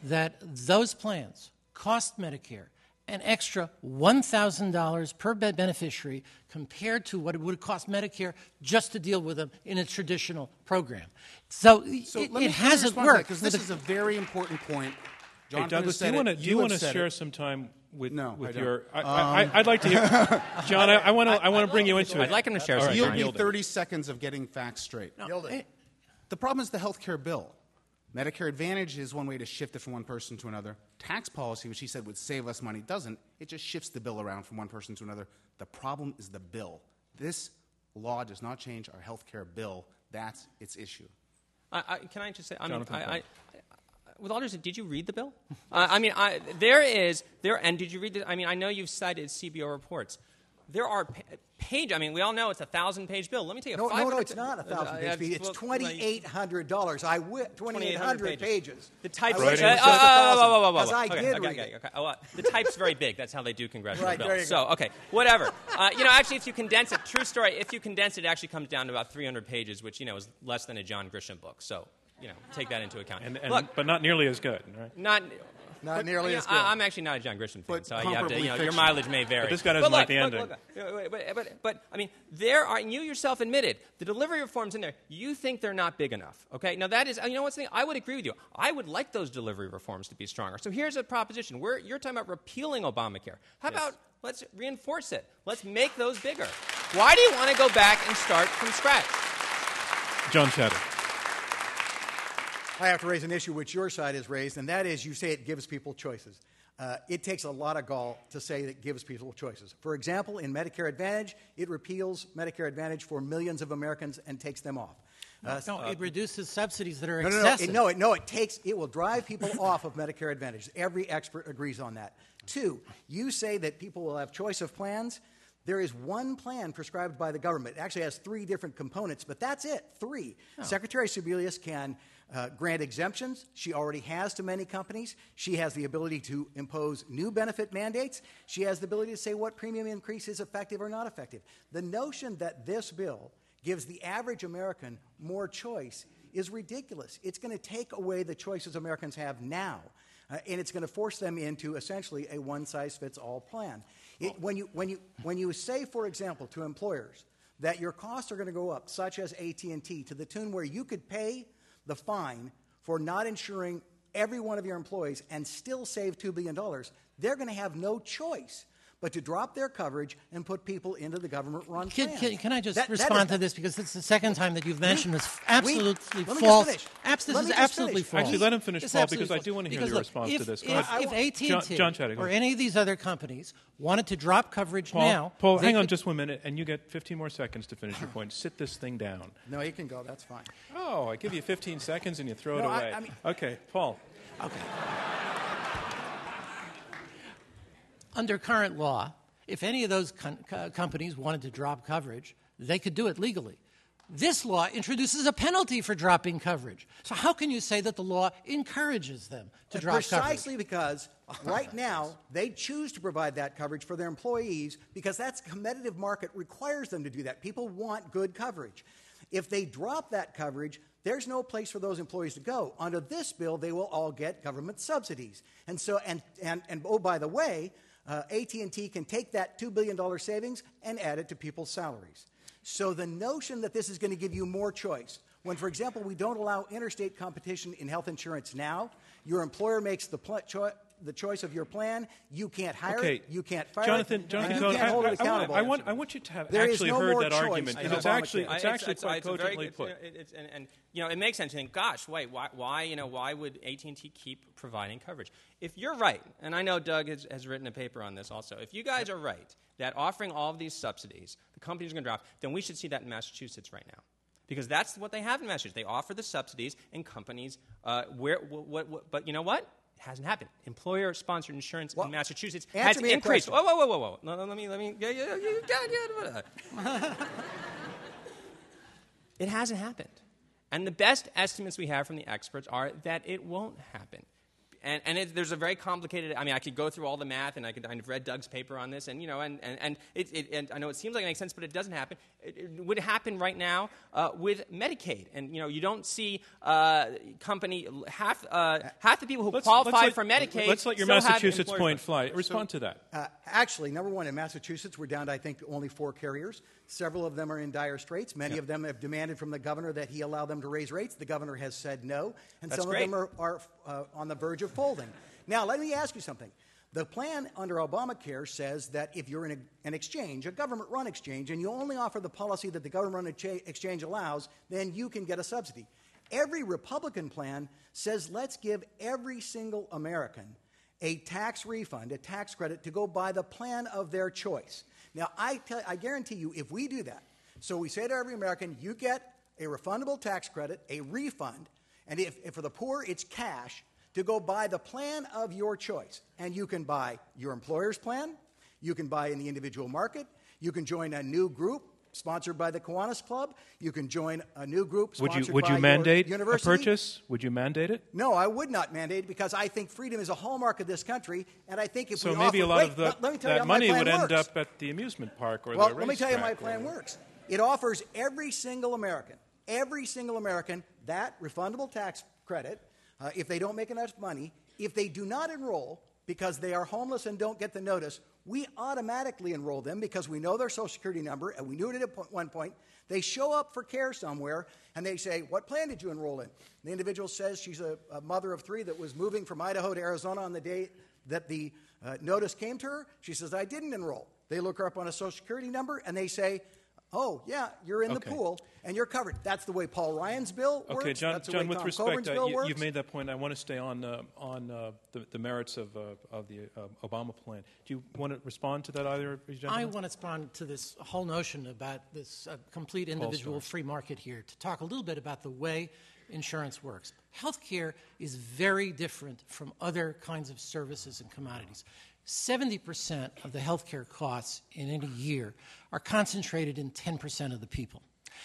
that those plans cost Medicare an extra one thousand dollars per be- beneficiary compared to what it would cost Medicare just to deal with them in a traditional program. So, So it, let me, it hasn't worked. because this is a very important point. John Hey, Douglas, do you want to do you want to share it. some time with No, with I don't. your? I, I, I, I'd like to hear, John. I want to I want to bring you into it. I'd like him to share All some right, Yield time. me yield it. thirty seconds of getting facts straight. Yield it. The problem is the health care bill. Medicare Advantage is one way to shift it from one person to another. Tax policy, which he said would save us money, doesn't. It just shifts the bill around from one person to another. The problem is the bill. This law does not change our health care bill. That's its issue. I, I, can I just say, I mean, Jonathan I, I, Cohen. with all due respect, did you read the bill? uh, I mean, I, there is there, and did you read it? I mean, I know you've cited C B O reports. There are pa- page. I mean, we all know it's a thousand-page bill. Let me tell you, No, no, five no, hundred it's not a uh, thousand uh, page. It's well, twenty-eight hundred dollars. I wi- twenty-eight hundred pages. The type's I wish Writing. it uh, was just a uh, thousand, whoa, whoa, whoa, whoa, 'cause whoa. I okay, did okay, read okay, it. okay. Oh, uh, the type's very big. That's how they do congressional Right, bills. there you so, go. okay, whatever. Uh, you know, actually, if you condense it, true story. If you condense it, it actually comes down to about three hundred pages, which you know is less than a John Grisham book. So, you know, take that into account. And, and, Look, but not nearly as good, right? not. Not but, nearly you know, as good. I, I'm actually not a John Grisham fan, But so you have to, comparably you know, your fictional. mileage may vary. But this guy doesn't look, like the look, ending. look, but, but, but, I mean, there are, and you yourself admitted, the delivery reforms in there, you think they're not big enough, okay? Now, that is, you know what's the thing? I would agree with you. I would like those delivery reforms to be stronger. So here's a proposition. We're, you're talking about repealing Obamacare. How about let's reinforce it? Let's make those bigger. Why do you want to go back and start from scratch? John Shatter. I have to raise an issue which your side has raised, and that is you say it gives people choices. Uh, it takes a lot of gall to say that it gives people choices. For example, in Medicare Advantage, it repeals Medicare Advantage for millions of Americans and takes them off. Uh, No, it reduces subsidies that are No, no, no, excessive. it, no, it, no, it takes, it will drive people off of Medicare Advantage. Every expert agrees on that. Two, you say that people will have choice of plans. There is one plan prescribed by the government. It actually has three different components, but that's it, three. Oh. Secretary Sebelius can uh, grant exemptions. She already has to many companies. She has the ability to impose new benefit mandates. She has the ability to say what premium increase is effective or not effective. The notion that this bill gives the average American more choice is ridiculous. It's going to take away the choices Americans have now, uh, and it's going to force them into essentially a one-size-fits-all plan. It, when, you, when, you, when you say, for example, to employers that your costs are going to go up, such as A T and T, to the tune where you could pay the fine for not insuring every one of your employees and still save two billion dollars, they're going to have no choice but to drop their coverage and put people into the government-run Can, plans. can, can I just That- that respond is- to this? Because it's the second time that you've mentioned this absolutely let me just false. finish. Abs- this Let is me just absolutely finish. false. Actually, let him finish, It's Paul, absolutely because I false. do want to hear Because your look, response if, to this. Go If, ahead. if A T and T John- John Chatting, go or ahead. any of these other companies wanted to drop coverage Paul, now, Paul they hang on could- just one minute, and you get fifteen more seconds to finish your point. Sit this thing down. No, you can go. That's fine. Oh, I give you fifteen seconds, and you throw it No, I- away. I mean- okay, Paul. Okay. Under current law, if any of those com- co- companies wanted to drop coverage, they could do it legally. This law introduces a penalty for dropping coverage. So how can you say that the law encourages them to drop Precisely coverage? because right now they choose to provide that coverage for their employees because that's competitive market requires them to do that. People want good coverage. If they drop that coverage, there's no place for those employees to go. Under this bill, they will all get government subsidies. And so, and and, and oh, by the way, uh, A T and T can take that two billion dollars savings and add it to people's salaries. So the notion that this is going to give you more choice, when, for example, we don't allow interstate competition in health insurance now, your employer makes the, pl- cho- the choice of your plan, you can't hire Okay, it, you can't fire Jonathan, it, Jonathan, and you Cohen, can't hold I, it I, I, accountable. want, I want I want you to have There is actually no heard more that choice argument in because it's Obamacare. actually it's I- actually quite it's a very- cogently it's- put. it- it's- and, and you know, it makes sense to think, gosh, wait, why, why, you know, why would A T and T keep providing coverage? If you're right, and I know Doug has, has written a paper on this also, if you guys are right that offering all of these subsidies, the companies are going to drop, then we should see that in Massachusetts right now. Because that's what they have in Massachusetts. They offer the subsidies, and companies, uh, where, what, what, what, but you know what? It hasn't happened. Employer-sponsored insurance Well, in Massachusetts answer has me a increased. question. Whoa, whoa, whoa, whoa, whoa! No, no, let me, let me. Yeah, yeah, yeah, yeah, yeah. It hasn't happened. And the best estimates we have from the experts are that it won't happen. And, and it, there's a very complicated, I mean, I could go through all the math, and I could, I've read Doug's paper on this, and, you know, and, and, and, it, it, and I know it seems like it makes sense, but it doesn't happen. It, it would happen right now uh, with Medicaid. And, you know, you don't see uh, company, half, uh, half the people who Let's, qualify let's let, for Medicaid Let's let your still have Massachusetts employer- point fly. Respond So, to that. Uh, actually, number one, in Massachusetts, we're down to, I think, only four carriers. Several of them are in dire straits. Many Yeah. of them have demanded from the governor that he allow them to raise rates. The governor has said no. And That's some great. of them are, are uh, on the verge of folding. Now, let me ask you something. The plan under Obamacare says that if you're in a, an exchange, a government-run exchange, and you only offer the policy that the government-run echa- exchange allows, then you can get a subsidy. Every Republican plan says let's give every single American a tax refund, a tax credit, to go buy the plan of their choice. Now, I, tell, I guarantee you, if we do that, so we say to every American, you get a refundable tax credit, a refund, and if, if for the poor, it's cash, to go buy the plan of your choice. And you can buy your employer's plan, you can buy in the individual market, you can join a new group sponsored by the Kiwanis Club, you can join a new group Would sponsored you, would by you mandate your a university. purchase? Would you mandate it? No, I would not mandate it because I think freedom is a hallmark of this country, and I think if So we maybe offer, a lot wait, of the, let, let me tell you that how my money plan would end works. up at the amusement park or Well, the let me tell you how my racetrack plan or- works. It offers every single American, every single American, that refundable tax credit uh, if they don't make enough money. If they do not enroll because they are homeless and don't get the notice, we automatically enroll them because we know their Social Security number, and we knew it at po- one point. They show up for care somewhere, and they say, what plan did you enroll in? The individual says she's a, a mother of three that was moving from Idaho to Arizona on the day that the uh, notice came to her. She says, I didn't enroll. They look her up on a Social Security number, and they say, oh, yeah, you're in Okay. the pool, and you're covered. That's the way Paul Ryan's bill works. Okay, John, That's the John way with Tom respect, Coburn's uh, bill you, works. you've made that point. I want to stay on, uh, on uh, the, the merits of, uh, of the uh, Obama plan. Do you want to respond to that, either of you I gentlemen? want to respond to this whole notion about this uh, complete individual free market here to talk a little bit about the way insurance works. Healthcare is very different from other kinds of services and commodities. seventy percent of the healthcare costs in any year are concentrated in ten percent of the people.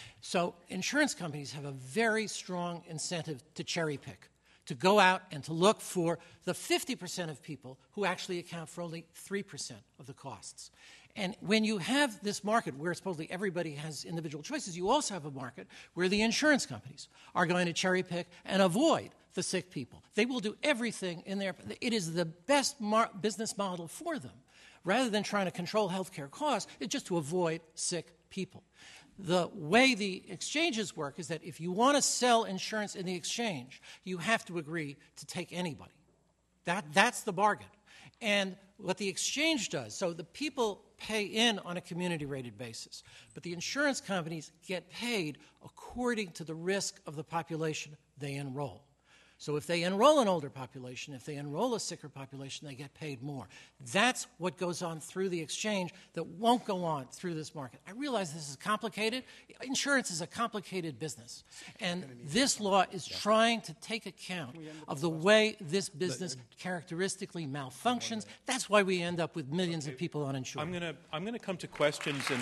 So insurance companies have a very strong incentive to cherry pick, to go out and to look for the fifty percent of people who actually account for only three percent of the costs. And when you have this market where supposedly everybody has individual choices, you also have a market where the insurance companies are going to cherry pick and avoid the sick people. They will do everything in their, it is the best mar- business model for them. Rather than trying to control healthcare costs, it's just to avoid sick people. The way the exchanges work is that if you want to sell insurance in the exchange, you have to agree to take anybody. That, that's the bargain. And what the exchange does, so the people pay in on a community-rated basis, but the insurance companies get paid according to the risk of the population they enroll. So if they enroll an older population, if they enroll a sicker population, they get paid more. That's what goes on through the exchange that won't go on through this market. I realize this is complicated. Insurance is a complicated business. And this law is trying to take account of the way this business characteristically malfunctions. That's why we end up with millions of people uninsured. I'm going to I'm going to come to questions and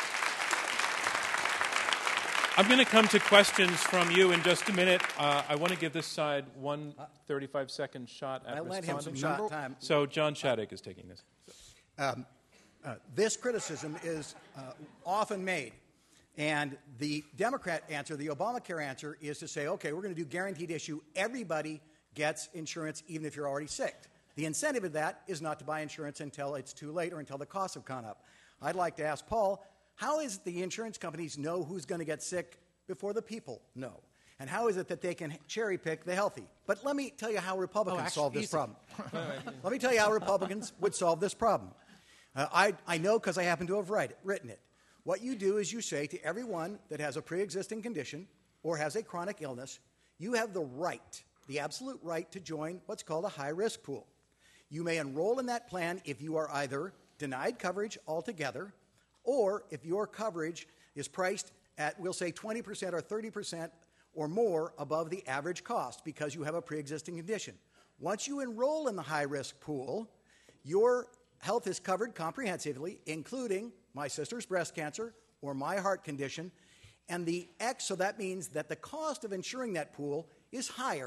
I'm going to come to questions from you in just a minute. Uh, I want to give this side one thirty-five second shot at I lent him some responding. shot time. So John Shattuck is taking this. Uh, this criticism is uh, often made. And the Democrat answer, the Obamacare answer, is to say, okay, we're going to do guaranteed issue. Everybody gets insurance even if you're already sick. The incentive of that is not to buy insurance until it's too late or until the costs have gone up. I'd like to ask Paul, how is it the insurance companies know who's going to get sick before the people know? And how is it that they can cherry pick the healthy? But let me tell you how Republicans Oh, actually, solve this easy. problem. Let me tell you how Republicans would solve this problem. Uh, I, I know because I happen to have write, written it. What you do is you say to everyone that has a pre-existing condition or has a chronic illness, you have the right, the absolute right to join what's called a high-risk pool. You may enroll in that plan if you are either denied coverage altogether or if your coverage is priced at, we'll say, twenty percent or thirty percent or more above the average cost because you have a pre-existing condition. Once you enroll in the high-risk pool, your health is covered comprehensively, including my sister's breast cancer or my heart condition, and the X, so that means that the cost of insuring that pool is higher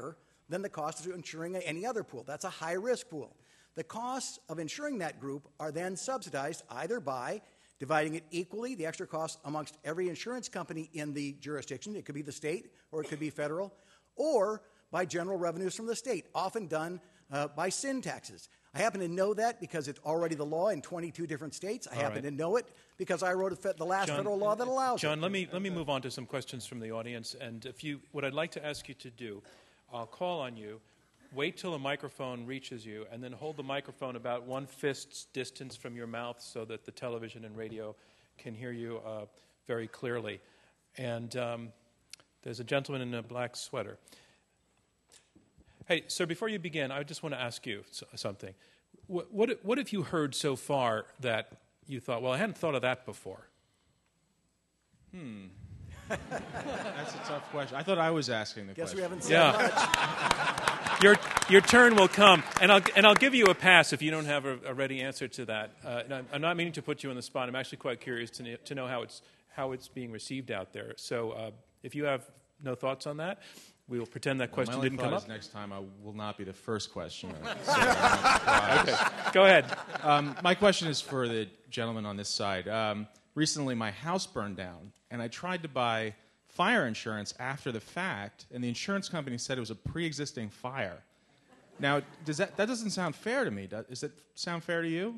than the cost of insuring any other pool. That's a high-risk pool. The costs of insuring that group are then subsidized either by dividing it equally, the extra costs amongst every insurance company in the jurisdiction, it could be the state or it could be federal, or by general revenues from the state, often done uh, by sin taxes. I happen to know that because it's already the law in twenty-two different states. I All happen right. to know it because I wrote a fe- the last John, federal law that allows John, it. let me let me move on to some questions from the audience. And if you, what I'd like to ask you to do, I'll call on you. Wait till a microphone reaches you, and then hold the microphone about one fist's distance from your mouth so that the television and radio can hear you uh, very clearly. And um, there's a gentleman in a black sweater. Hey, sir, before you begin, I just want to ask you something. What, what, what have you heard so far that you thought, well, I hadn't thought of that before? Hmm. That's a tough question. I thought I was asking the Guess question. we haven't said Yeah. much. Your your turn will come, and I'll and I'll give you a pass if you don't have a, a ready answer to that. Uh, and I'm, I'm not meaning to put you on the spot. I'm actually quite curious to know, to know how it's how it's being received out there. So uh, if you have no thoughts on that, we will pretend that question My only didn't thought come is up. next time I will not be the first questioner. So I'm not surprised. Okay, go ahead. Um, my question is for the gentleman on this side. Um, recently, my house burned down, and I tried to buy fire insurance after the fact, and the insurance company said it was a pre-existing fire. Now, does that that doesn't sound fair to me? Does, does it sound fair to you?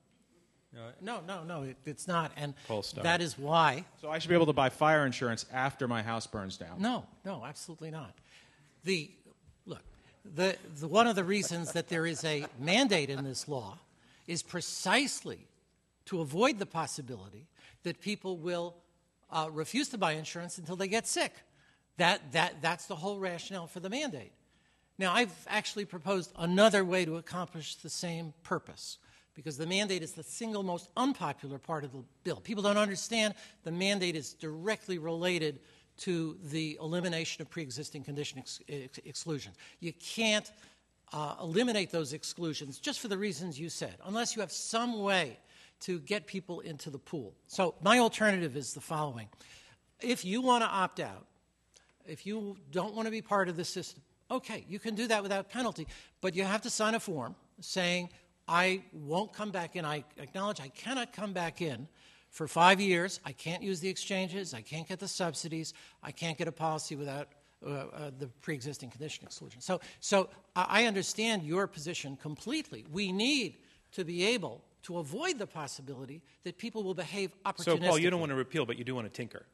No, no, no, it, it's not. And Polestar. that is why. So I should be able to buy fire insurance after my house burns down? No, no, absolutely not. The look, the, the one of the reasons that there is a mandate in this law is precisely to avoid the possibility that people will uh, refuse to buy insurance until they get sick. That that that's the whole rationale for the mandate. Now, I've actually proposed another way to accomplish the same purpose, because the mandate is the single most unpopular part of the bill. People don't understand the mandate is directly related to the elimination of pre-existing condition ex- ex- exclusions. You can't uh, eliminate those exclusions just for the reasons you said, unless you have some way to get people into the pool. So my alternative is the following. If you want to opt out, if you don't want to be part of the system, okay, you can do that without penalty, but you have to sign a form saying, I won't come back in. I acknowledge I cannot come back in for five years. I can't use the exchanges. I can't get the subsidies. I can't get a policy without uh, uh, the pre-existing condition exclusion. So, so I understand your position completely. We need to be able to avoid the possibility that people will behave opportunistically. So, Paul, you don't want to repeal, but you do want to tinker.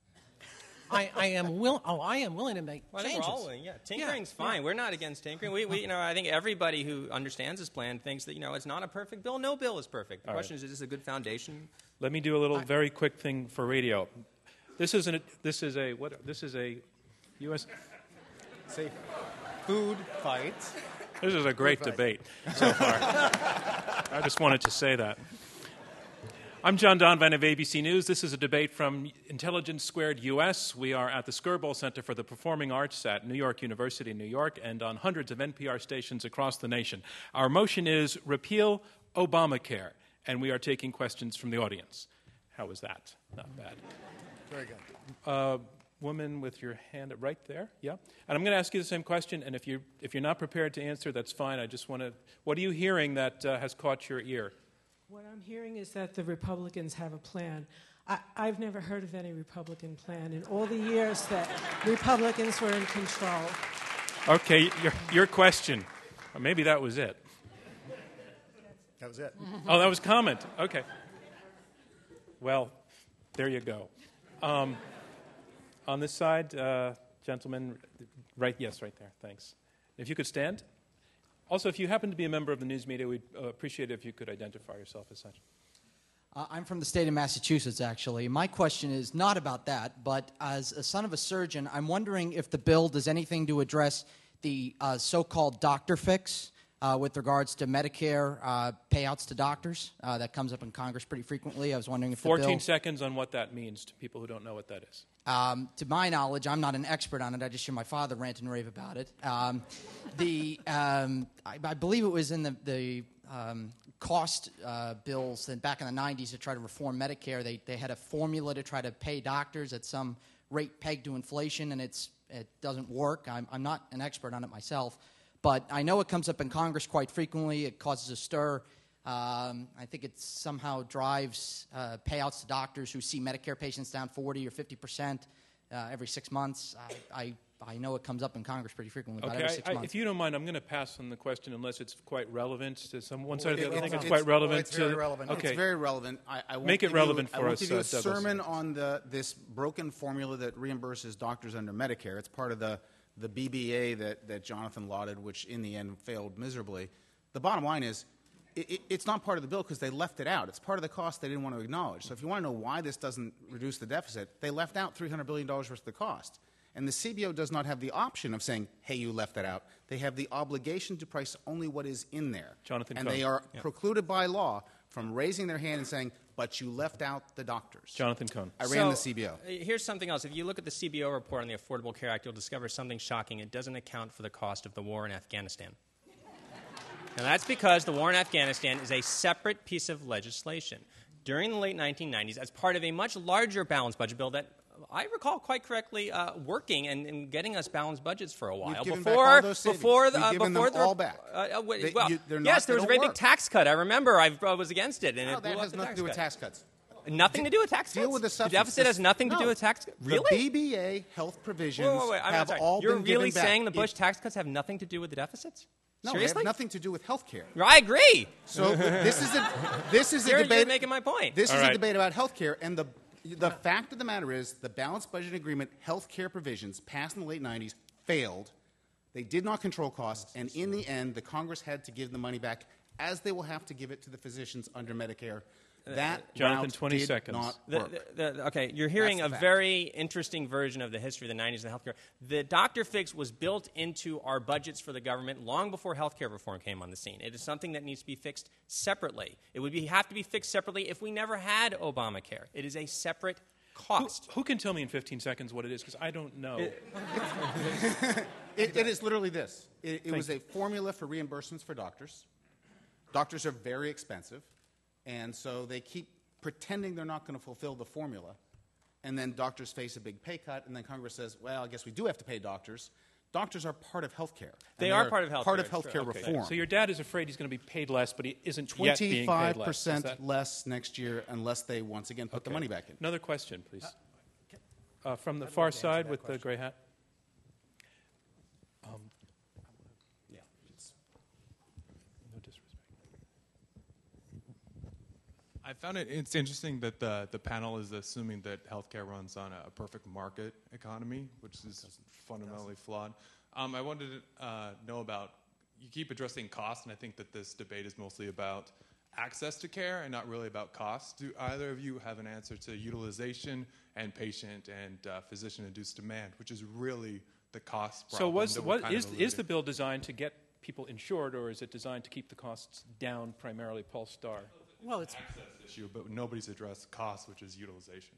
I, I am will. Oh, I am willing to make Well, I think changes. we're all willing. Yeah, tinkering's Yeah, fine. yeah. We're not against tinkering. We, we, you know, I think everybody who understands this plan thinks that you know it's not a perfect bill. No bill is perfect. The All question right. is, is this a good foundation? Let me do a little very quick thing for radio. This isn't. A, this is a what? This is a U S Say food fight. This is a great debate so far. I just wanted to say that. I'm John Donvan of A B C News. This is a debate from Intelligence Squared U S. We are at the Skirball Center for the Performing Arts at New York University, New York, and on hundreds of N P R stations across the nation. Our motion is repeal Obamacare, and we are taking questions from the audience. How was that? Not bad. Very good. Uh, woman with your hand right there, yeah. And I'm going to ask you the same question, and if you if you're not prepared to answer, that's fine. I just want to. What are you hearing that uh, has caught your ear? What I'm hearing is that the Republicans have a plan. I, I've never heard of any Republican plan in all the years that Republicans were in control. Okay, your your question. Or maybe that was it. That was it. Oh, that was comment. Okay. Well, there you go. Um, on this side, uh, gentleman, right? Yes, right there. Thanks. If you could stand. Also, if you happen to be a member of the news media, we'd uh, appreciate it if you could identify yourself as such. Uh, I'm from the state of Massachusetts, actually. My question is not about that, but as a son of a surgeon, I'm wondering if the bill does anything to address the uh, so-called doctor fix uh, with regards to Medicare uh, payouts to doctors. Uh, that comes up in Congress pretty frequently. I was wondering if the bill... fourteen seconds on what that means to people who don't know what that is. Um, to my knowledge, I'm not an expert on it. I just hear my father rant and rave about it. Um, the um, I, I believe it was in the, the um, cost uh, bills that back in the nineties to try to reform Medicare. They, they had a formula to try to pay doctors at some rate pegged to inflation, and it's it doesn't work. I'm, I'm not an expert on it myself, but I know it comes up in Congress quite frequently. It causes a stir. Um, I think it somehow drives uh, payouts to doctors who see Medicare patients down forty or fifty percent uh, every six months. I, I I know it comes up in Congress pretty frequently, about Okay, every six I, I, months. if you don't mind, I'm going to pass on the question unless it's quite relevant to some one side or the It- other. I think it's- it's quite it's- relevant. well, it's very to, relevant. Okay, It's very relevant. I, I won't Make it give relevant you, for I won't us, give you uh, a Douglas. sermon on the this broken formula that reimburses doctors under Medicare. It's part of the, the B B A that, that Jonathan lauded, which in the end failed miserably. The bottom line is, it, it, it's not part of the bill because they left it out. It's part of the cost they didn't want to acknowledge. So if you want to know why this doesn't reduce the deficit, they left out three hundred billion dollars worth of the cost. And the C B O does not have the option of saying, hey, you left that out. They have the obligation to price only what is in there. Jonathan And Cohn. they are Yeah. precluded by law from raising their hand and saying, but you left out the doctors. Jonathan Cohn. I ran So, the C B O. uh, Here's something else. If you look at the C B O report on the Affordable Care Act, you'll discover something shocking. It doesn't account for the cost of the war in Afghanistan. And that's because the war in Afghanistan is a separate piece of legislation. During the late nineteen nineties, as part of a much larger balanced budget bill that I recall quite correctly uh, working and, and getting us balanced budgets for a while. given before, back all those savings. before the, You've uh, given before them the, all back. Uh, uh, w- They- well, you- they're yes, not there was a gonna very work. big tax cut. I remember I uh, was against it, and No, it that blew has up the nothing tax to do with cut. tax cuts. Nothing to do with tax cuts. Deal with the The substance. deficit has nothing to No. do with tax cuts. Really? The B B A health provisions Wait, wait, wait. I'm have sorry. all You're been really given back. saying the Bush It- tax cuts have nothing to do with the deficits? No, they Seriously? have nothing to do with health care. I agree. So this is a this is a You're, debate. you're making my point. This All is right. a debate about health care, and the the fact of the matter is, the balanced budget agreement health care provisions passed in the late nineties failed. They did not control costs, and in the end, the Congress had to give the money back, as they will have to give it to the physicians under Medicare. That Jonathan, route twenty did seconds. not The- work. the- the- okay, you're hearing That's a the fact. very interesting version of the history of the nineties and healthcare. The doctor fix was built into our budgets for the government long before healthcare reform came on the scene. It is something that needs to be fixed separately. It would be, have to be fixed separately if we never had Obamacare. It is a separate Who, cost. who can tell me in fifteen seconds what it is? Because I don't know. It, it is literally this. It, it was a formula for reimbursements for doctors. Doctors are very expensive, and so they keep pretending they're not going to fulfill the formula. And then doctors face a big pay cut, and then Congress says, well, I guess we do have to pay doctors. Doctors are part of health care. They are part of healthcare, Part of it's health true. care Okay. reform. So your dad is afraid he's going to be paid less, but he isn't yet being paid twenty-five less. Is percent that- less next year unless they once again put the Okay. money back in. Another question, please. Uh, from the far side with the gray hat. Um, Yeah. no disrespect. I found it it's interesting that the, the panel is assuming that healthcare runs on a, a perfect market economy, which is fundamentally flawed. Um, I wanted to uh, know about, you keep addressing cost, and I think that this debate is mostly about access to care and not really about cost. Do either of you have an answer to utilization and patient and uh, physician-induced demand, which is really the cost problem? So what's, that we're what kind of is, is the alluding- bill designed to get people insured, or is it designed to keep the costs down, primarily Paul Starr? Well, it's access issue, but nobody's addressed cost, which is utilization.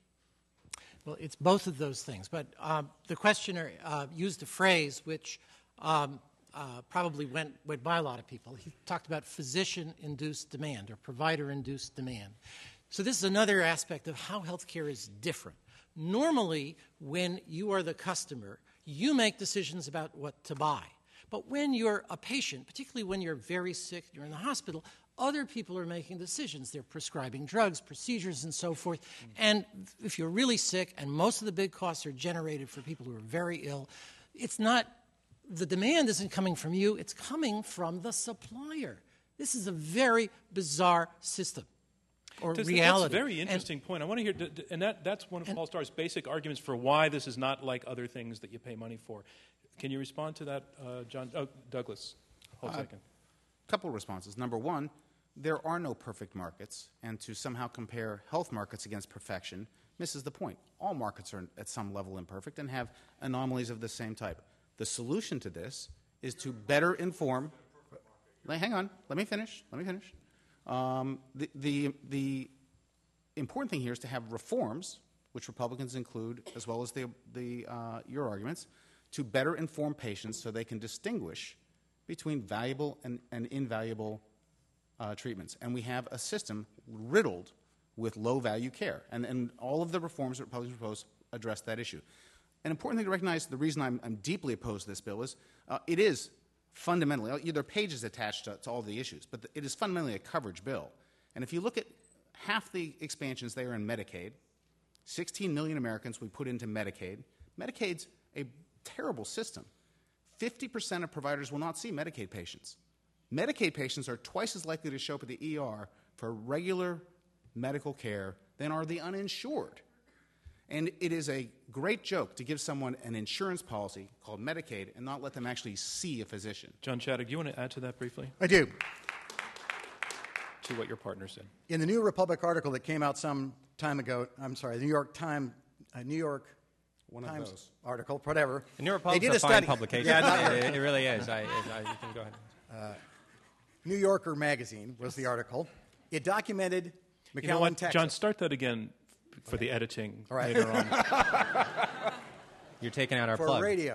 Well, it's both of those things. But um, the questioner uh, used a phrase which um, uh, probably went, went by a lot of people. He talked about physician-induced demand or provider-induced demand. So this is another aspect of how healthcare is different. Normally, when you are the customer, you make decisions about what to buy. But when you're a patient, particularly when you're very sick, you're in the hospital, other people are making decisions. They're prescribing drugs, procedures, and so forth. And if you're really sick, and most of the big costs are generated for people who are very ill, it's not, the demand isn't coming from you, it's coming from the supplier. This is a very bizarre system or Does- reality. That's a very And- interesting point. I want to hear, d- d- and that, that's one of and- Paul Starr's basic arguments for why this is not like other things that you pay money for. Can you respond to that, uh, John? Oh, Douglas, hold a Uh, second. Couple of responses. Number one, there are no perfect markets, and to somehow compare health markets against perfection misses the point. All markets are at some level imperfect and have anomalies of the same type. The solution to this is to better inform. Wait, hang on. Let me finish. Let me finish. Um, the, the, the important thing here is to have reforms, which Republicans include, as well as the, the, uh, your arguments, to better inform patients so they can distinguish between valuable and, and invaluable uh, treatments. And we have a system riddled with low-value care. And, and all of the reforms that Republicans propose address that issue. an important thing to recognize, the reason I'm, I'm deeply opposed to this bill is uh, it is fundamentally, there are pages attached to, to all the issues, but the, it is fundamentally a coverage bill. And if you look at half the expansions, they are in Medicaid. sixteen million Americans we put into Medicaid. Medicaid's a terrible system. fifty percent of providers will not see Medicaid patients. Medicaid patients are twice as likely to show up at the E R for regular medical care than are the uninsured. And it is a great joke to give someone an insurance policy called Medicaid and not let them actually see a physician. John Chaddick, do you want to add to that briefly? I do. To what your partner said. In the New Republic article that came out some time ago, I'm sorry, the New York Times, uh, New York One of Times those. article, whatever. The New they Republic's did a, a fine study. publication. Yeah, not it, it really is. I, it, I, you can go ahead. Uh, New Yorker magazine was the article. It documented McAllen, You know what, Texas. John, start that again for the editing All right. later on. You're taking out our for plug. radio.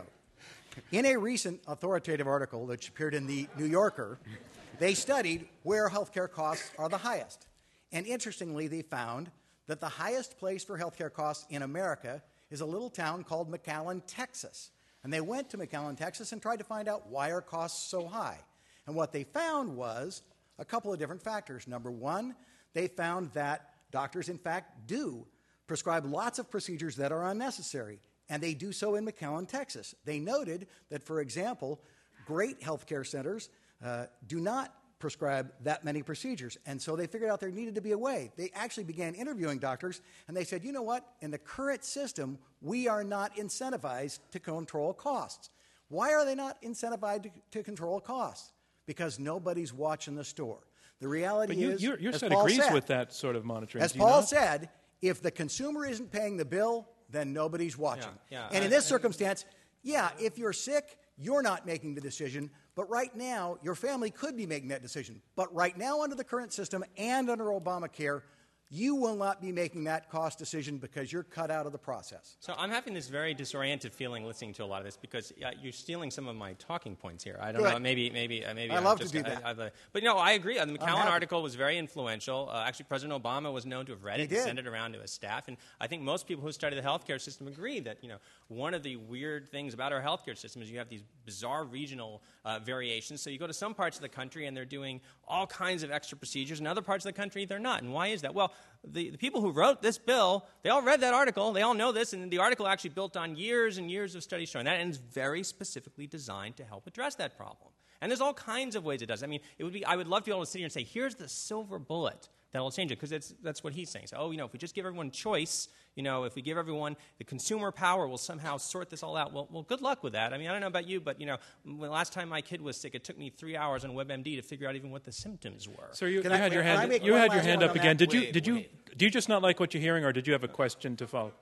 In a recent authoritative article that appeared in the New Yorker, they studied where healthcare costs are the highest. And interestingly, they found that the highest place for healthcare costs in America is a little town called McAllen, Texas. And they went to McAllen, Texas and tried to find out why are costs so high. And what they found was a couple of different factors. Number one, they found that doctors, in fact, do prescribe lots of procedures that are unnecessary, and they do so in McAllen, Texas. They noted that, for example, great healthcare centers uh, do not prescribe that many procedures, and so they figured out there needed to be a way. They actually began interviewing doctors, and they said, you know what? In the current system, we are not incentivized to control costs. Why are they not incentivized to, to control costs? Because nobody's watching the store. The reality But you, is, your, your as side Paul agrees said, with that sort of monitoring. as do you Paul not? said, if the consumer isn't paying the bill, then nobody's watching. Yeah, yeah, and in I- this circumstance, yeah, if you're sick, you're not making the decision. But right now, your family could be making that decision. But right now, under the current system and under Obamacare, you will not be making that cost decision because you're cut out of the process. So I'm having this very disoriented feeling listening to a lot of this because uh, you're stealing some of my talking points here. I don't Good. know. Maybe, maybe, uh, maybe. I I'm love just, to do that. I, I've, uh, but no, I agree. Uh, the McAllen happy. article was very influential. Uh, actually, President Obama was known to have read He it did. and sent it around to his staff. And I think most people who study the healthcare system agree that you know one of the weird things about our healthcare system is you have these bizarre regional uh, variations. So you go to some parts of the country and they're doing all kinds of extra procedures, and other parts of the country they're not. And why is that? Well, the, the people who wrote this bill, they all read that article. They all know this, and the article actually built on years and years of studies showing that, and it's very specifically designed to help address that problem. And there's all kinds of ways it does. I mean, it would be. I would love to be able to sit here and say, here's the silver bullet that will change it, because that's what he's saying. So, oh, you know, if we just give everyone choice, you know, if we give everyone the consumer power, we'll somehow sort this all out. Well, well, good luck with that. I mean, I don't know about you, but, you know, when the last time my kid was sick, it took me three hours on WebMD to figure out even what the symptoms were. Sir, you, Can you I- had your can I hand. make You one had your last hand one up on again. that? Did you? Wait, Did you? wait. Do you just not like what you're hearing, or did you have a question to follow?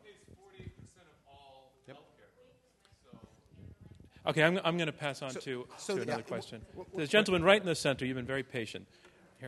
Okay, I'm, I'm going to pass on So- to, so to the- another yeah, question. w- w- The gentleman right in the center, you've been very patient. Here.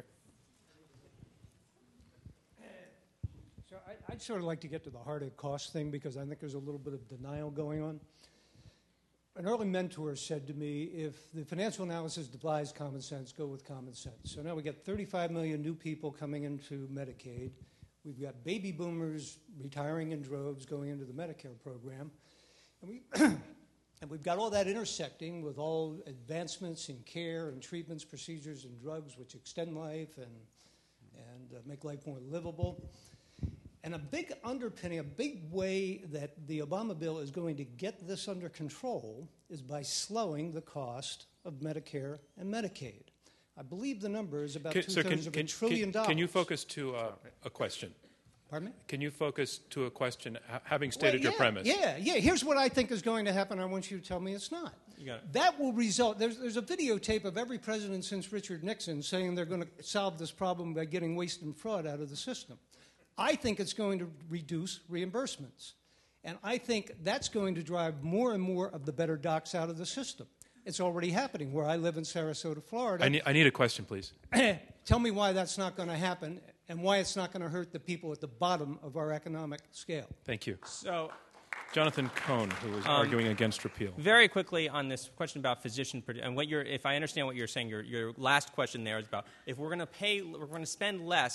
So I, I'd sort of like to get to the heart of the cost thing because I think there's a little bit of denial going on. An early mentor said to me, if the financial analysis defies common sense, go with common sense. So now we got thirty-five million new people coming into Medicaid. We've got baby boomers retiring in droves going into the Medicare program. And, we and we've got all that intersecting with all advancements in care and treatments, procedures, and drugs which extend life and, and uh, make life more livable. And a big underpinning, a big way that the Obama bill is going to get this under control is by slowing the cost of Medicare and Medicaid. I believe the number is about Can- sir, two-thirds can, of can, a trillion can, dollars. can you focus to uh, a question? Pardon me? Can you focus to a question, ha- having stated Well, your yeah, premise? Yeah, yeah. Here's what I think is going to happen. I want you to tell me it's not. You got it. That will result. There's, there's a videotape of every president since Richard Nixon saying they're going to solve this problem by getting waste and fraud out of the system. I think it's going to reduce reimbursements. And I think that's going to drive more and more of the better docs out of the system. It's already happening where I live in Sarasota, Florida. I need, I need a question, please. Tell me why that's not going to happen and why it's not going to hurt the people at the bottom of our economic scale. Thank you. So, Jonathan Cohn, who is Um, arguing against repeal. very quickly on this question about physician, produ- and what you're, if I understand what you're saying, your, your last question there is about if we're going to pay, we're going to spend less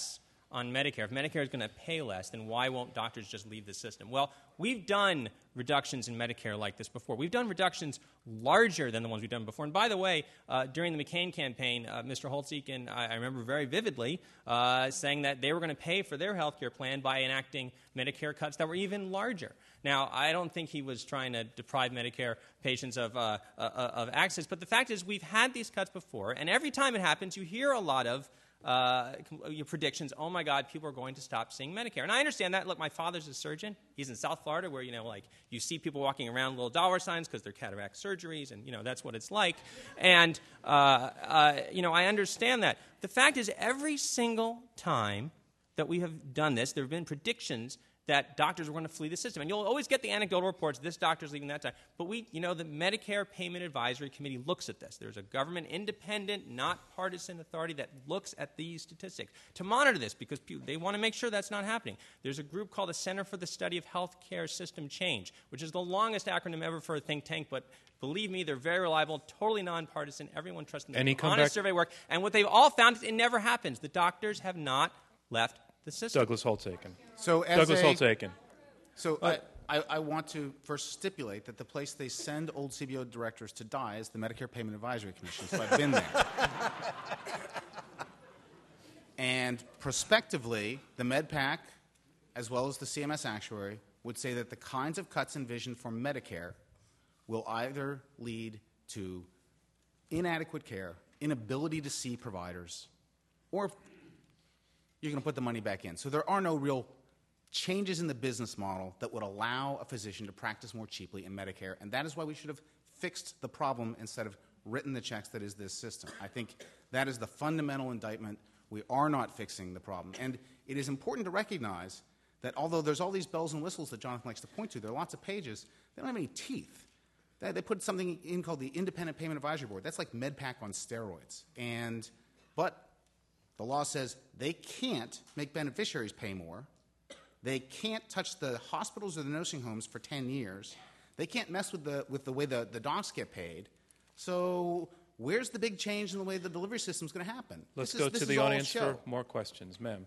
on Medicare. If Medicare is going to pay less, then why won't doctors just leave the system? Well, we've done reductions in Medicare like this before. We've done reductions larger than the ones we've done before. And by the way, uh, during the McCain campaign, uh, Mister Holtz-Eakin, I, I remember very vividly, uh, saying that they were going to pay for their health care plan by enacting Medicare cuts that were even larger. Now, I don't think he was trying to deprive Medicare patients of, uh, uh, of access, but the fact is we've had these cuts before, and every time it happens, you hear a lot of Uh, your predictions, oh my God, people are going to stop seeing Medicare. And I understand that. Look, my father's a surgeon. He's in South Florida where, you know, like you see people walking around little dollar signs because they're cataract surgeries and, you know, that's what it's like. And, uh, uh, you know, I understand that. The fact is every single time that we have done this, there have been predictions that doctors were going to flee the system. And you'll always get the anecdotal reports, this doctor's leaving that time. But we, you know, the Medicare Payment Advisory Committee looks at this. There's a government independent, not partisan authority that looks at these statistics to monitor this because they want to make sure that's not happening. There's a group called the Center for the Study of Healthcare System Change, which is the longest acronym ever for a think tank, but believe me, they're very reliable, totally nonpartisan. Everyone trusts them. Any honest comeback? survey work. And what they've all found is it never happens. The doctors have not left the system. Douglas Holtz-Eakin. So as Douglas a- Holtz-Eakin. So I, I, I want to first stipulate that the place they send old C B O directors to die is the Medicare Payment Advisory Commission, so I've been there. And prospectively, the MedPAC, as well as the C M S actuary, would say that the kinds of cuts envisioned for Medicare will either lead to inadequate care, inability to see providers, or you're going to put the money back in. So there are no real changes in the business model that would allow a physician to practice more cheaply in Medicare, and that is why we should have fixed the problem instead of written the checks that is this system. I think that is the fundamental indictment. We are not fixing the problem. And it is important to recognize that although there's all these bells and whistles that Jonathan likes to point to, there are lots of pages, they don't have any teeth. They, they put something in called the Independent Payment Advisory Board. That's like MedPAC on steroids. And, but the law says they can't make beneficiaries pay more. They can't touch the hospitals or the nursing homes for ten years. They can't mess with the, with the way the, the docs get paid. So where's the big change in the way the delivery system is going to happen? Let's This go is, this to is the all audience show. for more questions. Ma'am.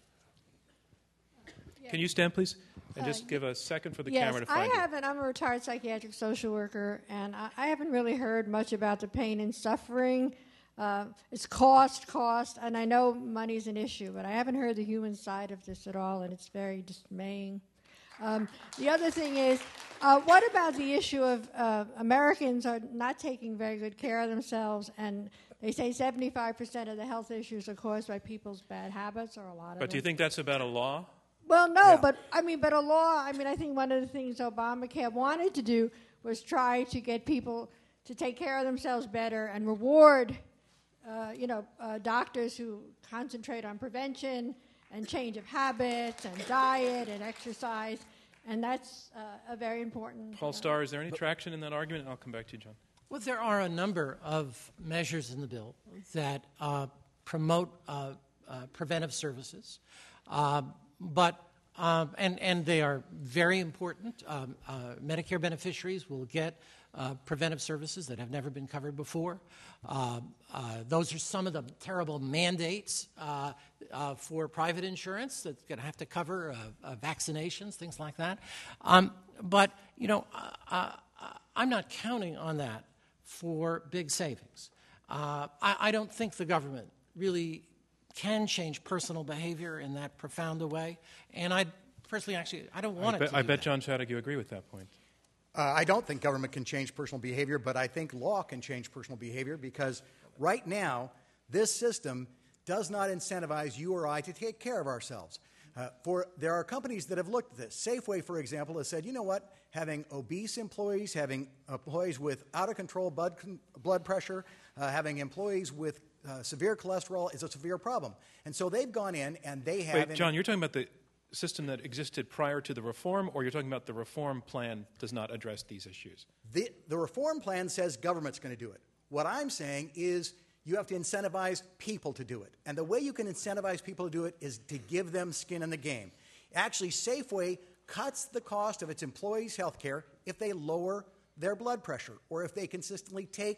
Can you stand, please? And just give a second for the yes, camera to I find you. haven't. I'm a retired psychiatric social worker, and I, I haven't really heard much about the pain and suffering. Uh, it's cost, cost, and I know money's an issue, but I haven't heard the human side of this at all, and it's very dismaying. Um, the other thing is, uh, what about the issue of uh, Americans are not taking very good care of themselves, and they say seventy-five percent of the health issues are caused by people's bad habits, or a lot of them. But do you think that's about a law? Well, no, but I mean, but a law, I mean, I think one of the things Obamacare wanted to do was try to get people to take care of themselves better and reward, uh, you know, uh, doctors who concentrate on prevention and change of habits and diet and exercise, and that's uh, a very important. Paul uh, Starr, is there any traction in that argument? I'll come back to you, John. Well, there are a number of measures in the bill that uh, promote uh, uh, preventive services. Uh, But um, and and they are very important. Um, uh, Medicare beneficiaries will get uh, preventive services that have never been covered before. Uh, uh, those are some of the terrible mandates uh, uh, for private insurance that's going to have to cover uh, uh, vaccinations, things like that. Um, but you know, uh, uh, I'm not counting on that for big savings. Uh, I, I don't think the government really can change personal behavior in that profound a way. And I personally, actually, I don't want I it bet, to I do bet that. John Chaddock, you agree with that point. Uh, I don't think government can change personal behavior, but I think law can change personal behavior because right now, this system does not incentivize you or I to take care of ourselves. Uh, for there are companies that have looked at this. Safeway, for example, has said, you know what, having obese employees, having employees with out-of-control blood, blood pressure, uh, having employees with uh, severe cholesterol is a severe problem. And so they've gone in and they have... Wait, John, you're talking about the system that existed prior to the reform, or you're talking about the reform plan does not address these issues? The, the reform plan says government's going to do it. What I'm saying is you have to incentivize people to do it. And the way you can incentivize people to do it is to give them skin in the game. Actually, Safeway cuts the cost of its employees' health care if they lower their blood pressure or if they consistently take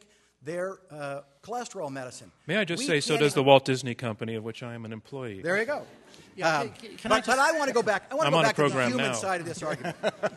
their uh, cholesterol medicine. May I just We say, so can't does the even- Walt Disney Company, of which I am an employee. There you go. Yeah, Um, can- can I but, but I want to go back. I want I'm to go on a back to the program human now. side of this argument.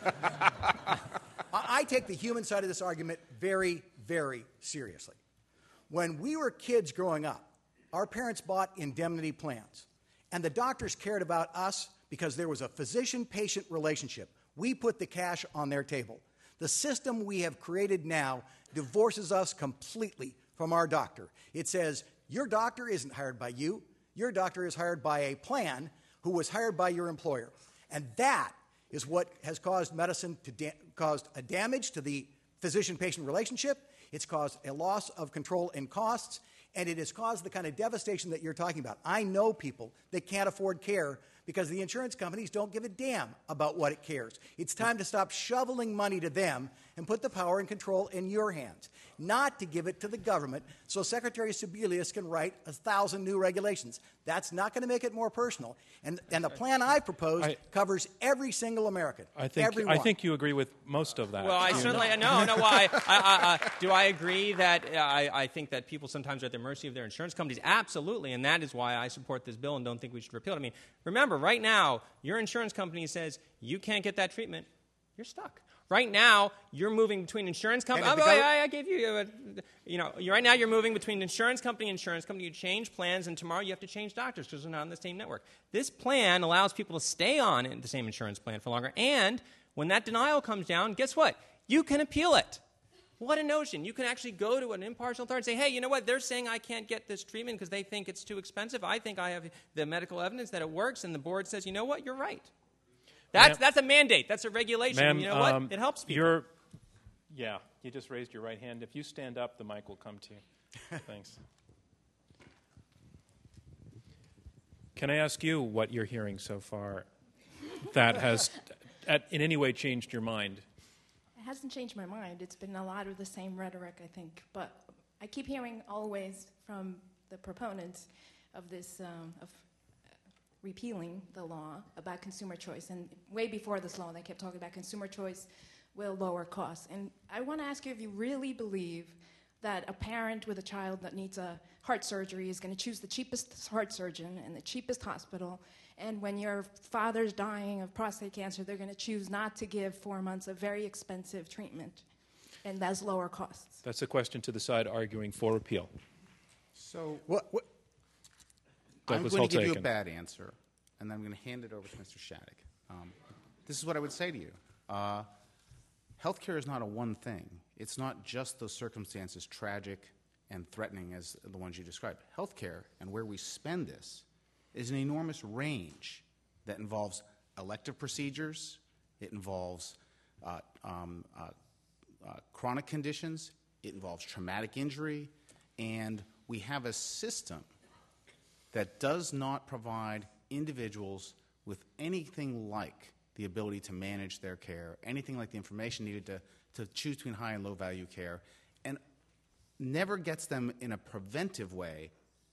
I, I take the human side of this argument very, very seriously. When we were kids growing up, our parents bought indemnity plans, and the doctors cared about us because there was a physician-patient relationship. We put the cash on their table. The system we have created now divorces us completely from our doctor. It says, your doctor isn't hired by you. Your doctor is hired by a plan who was hired by your employer. And that is what has caused medicine to da- caused a damage to the physician-patient relationship. It's caused a loss of control in costs, and it has caused the kind of devastation that you're talking about. I know people that can't afford care because the insurance companies don't give a damn about what it cares. It's time to stop shoveling money to them and put the power and control in your hands, not to give it to the government so Secretary Sebelius can write a thousand new regulations. That's not going to make it more personal. And, and the plan I proposed I- covers every single American. I think, every I one. think you agree with most of that. Well, I Do you certainly not? no, no. Why? I, I, I, do I agree that uh, I, I think that people sometimes are at the mercy of their insurance companies? Absolutely, and that is why I support this bill and don't think we should repeal it. I mean, remember, right now, your insurance company says you can't get that treatment. You're stuck. Right now, you're moving between insurance companies. And Oh, if the I, gov- I, I gave you, uh, you know, you right now you're moving between insurance company and insurance company. You change plans, and tomorrow you have to change doctors because they're not on the same network. This plan allows people to stay on in the same insurance plan for longer. And when that denial comes down, guess what? You can appeal it. What a notion. You can actually go to an impartial authority and say, hey, you know what? They're saying I can't get this treatment because they think it's too expensive. I think I have the medical evidence that it works, and the board says, you know what? You're right. That's, Ma'am- that's a mandate. That's a regulation. Ma'am, you know what? um, It helps people. You're, yeah, you just raised your right hand. If you stand up, the mic will come to you. Thanks. Can I ask you what you're hearing so far that has at, in any way changed your mind? It hasn't changed my mind. It's been a lot of the same rhetoric, I think. But I keep hearing always from the proponents of this, um, of repealing the law about consumer choice. And way before this law, they kept talking about consumer choice will lower costs. And I want to ask you if you really believe that a parent with a child that needs a heart surgery is going to choose the cheapest heart surgeon and the cheapest hospital. And when your father's dying of prostate cancer, they're going to choose not to give four months of very expensive treatment. And that's lower costs. That's a question to the side arguing for repeal. So What, what, I'm Douglas going to give you a Holtaken. bad answer, and then I'm going to hand it over to Mister Shattuck. Um, this is what I would say to you. Uh, healthcare is not a one thing. It's not just those circumstances, tragic and threatening as the ones you described. Healthcare and where we spend this is an enormous range that involves elective procedures, it involves uh, um, uh, uh, chronic conditions, it involves traumatic injury, and we have a system that does not provide individuals with anything like the ability to manage their care, anything like the information needed to, to choose between high and low value care, and never gets them in a preventive way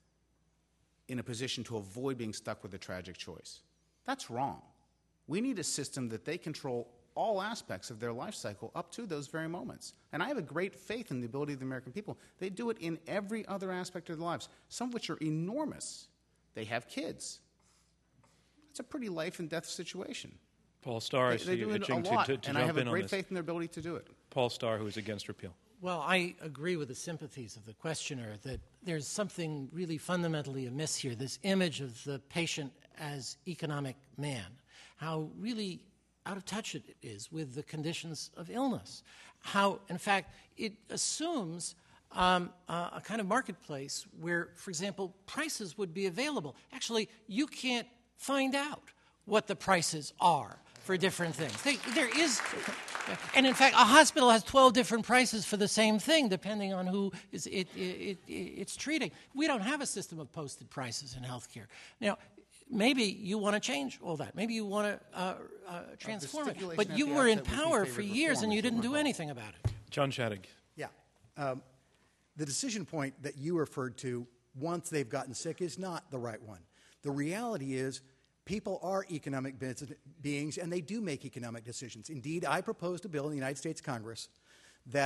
in a position to avoid being stuck with a tragic choice. That's wrong. We need a system that they control all aspects of their life cycle up to those very moments. And I have a great faith in the ability of the American people. They do it in every other aspect of their lives, some of which are enormous. They have kids. It's a pretty life and death situation. Paul Starr, I They, they see do you it a itching to, lot, to, to and I jump have in a on great this. faith in their ability to do it. Paul Starr, who is against repeal. Well, I agree with the sympathies of the questioner that there's something really fundamentally amiss here, this image of the patient as economic man, how really out of touch it is with the conditions of illness, how, in fact, it assumes um, uh, a kind of marketplace where, for example, prices would be available. Actually, you can't find out what the prices are for different things. They, there is, and in fact, a hospital has twelve different prices for the same thing, depending on who is it, it, it, it's treating. We don't have a system of posted prices in healthcare. Now, maybe you want to change all that. Maybe you want to uh, uh, transform it. stipulation But at you the were in outset was we power favored for years, reform, and you as you didn't do recall. anything about it. John Shattuck. yeah. Um, the decision point that you referred to, once they've gotten sick, is not the right one. The reality is people are economic beings, and they do make economic decisions. Indeed, I proposed a bill in the United States Congress that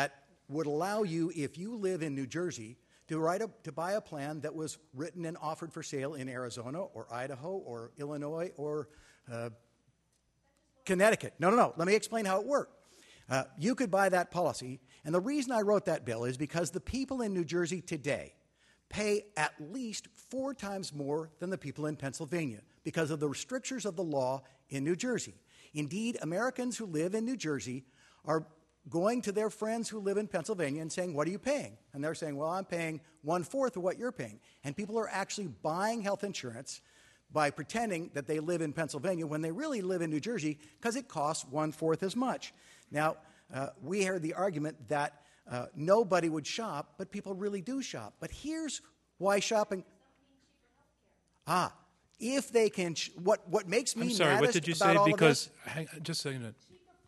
would allow you, if you live in New Jersey, to, write a, to buy a plan that was written and offered for sale in Arizona or Idaho or Illinois or uh, Connecticut. No, no, no. Let me explain how it worked. Uh, you could buy that policy, and the reason I wrote that bill is because the people in New Jersey today pay at least four times more than the people in Pennsylvania because of the restrictions of the law in New Jersey. Indeed, Americans who live in New Jersey are going to their friends who live in Pennsylvania and saying, what are you paying? And they're saying, well, I'm paying one-fourth of what you're paying. And people are actually buying health insurance by pretending that they live in Pennsylvania when they really live in New Jersey because it costs one-fourth as much. Now, uh, we heard the argument that uh, nobody would shop, but people really do shop. But here's why shopping... Ah, if they can... Sh- what, what makes me I'm sorry, what did you say? Because, hang, just a second.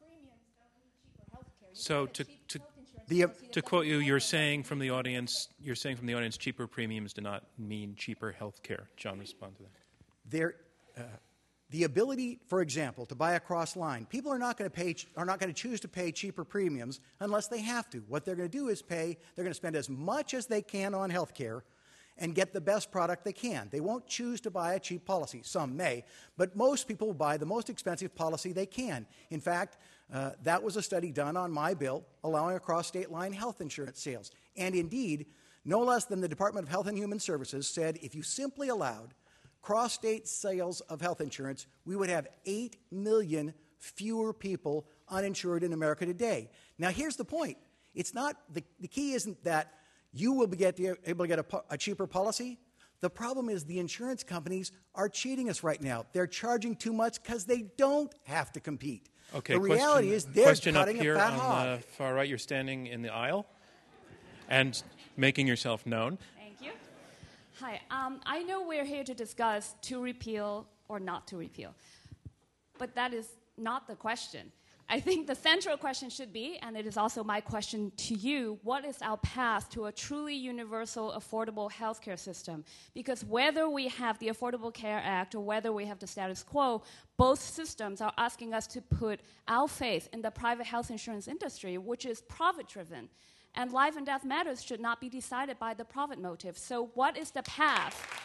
So to, to, the, uh, to quote you, you're saying from the audience, you're saying from the audience, cheaper premiums do not mean cheaper health care. John, respond to that. There, uh, the ability, for example, to buy across line. People are not going to pay, are not going to choose to pay cheaper premiums unless they have to. What they're going to do is pay. They're going to spend as much as they can on health care and get the best product they can. They won't choose to buy a cheap policy. Some may, but most people will buy the most expensive policy they can. In fact, uh, that was a study done on my bill allowing across state line health insurance sales. And indeed, no less than the Department of Health and Human Services said if you simply allowed cross-state sales of health insurance, we would have eight million fewer people uninsured in America today. Now, here's the point. It's not, the, the key isn't that you will be get, able to get a, a cheaper policy. The problem is the insurance companies are cheating us right now. They're charging too much because they don't have to compete. Okay, the reality question, is they're question cutting up here a fat on hog. the far right. You're standing in the aisle and making yourself known. Thank you. Hi. Um, I know we're here to discuss to repeal or not to repeal, but that is not the question. I think the central question should be, and it is also my question to you, what is our path to a truly universal, affordable healthcare system? Because whether we have the Affordable Care Act or whether we have the status quo, both systems are asking us to put our faith in the private health insurance industry, which is profit-driven. And life and death matters should not be decided by the profit motive. So what is the path?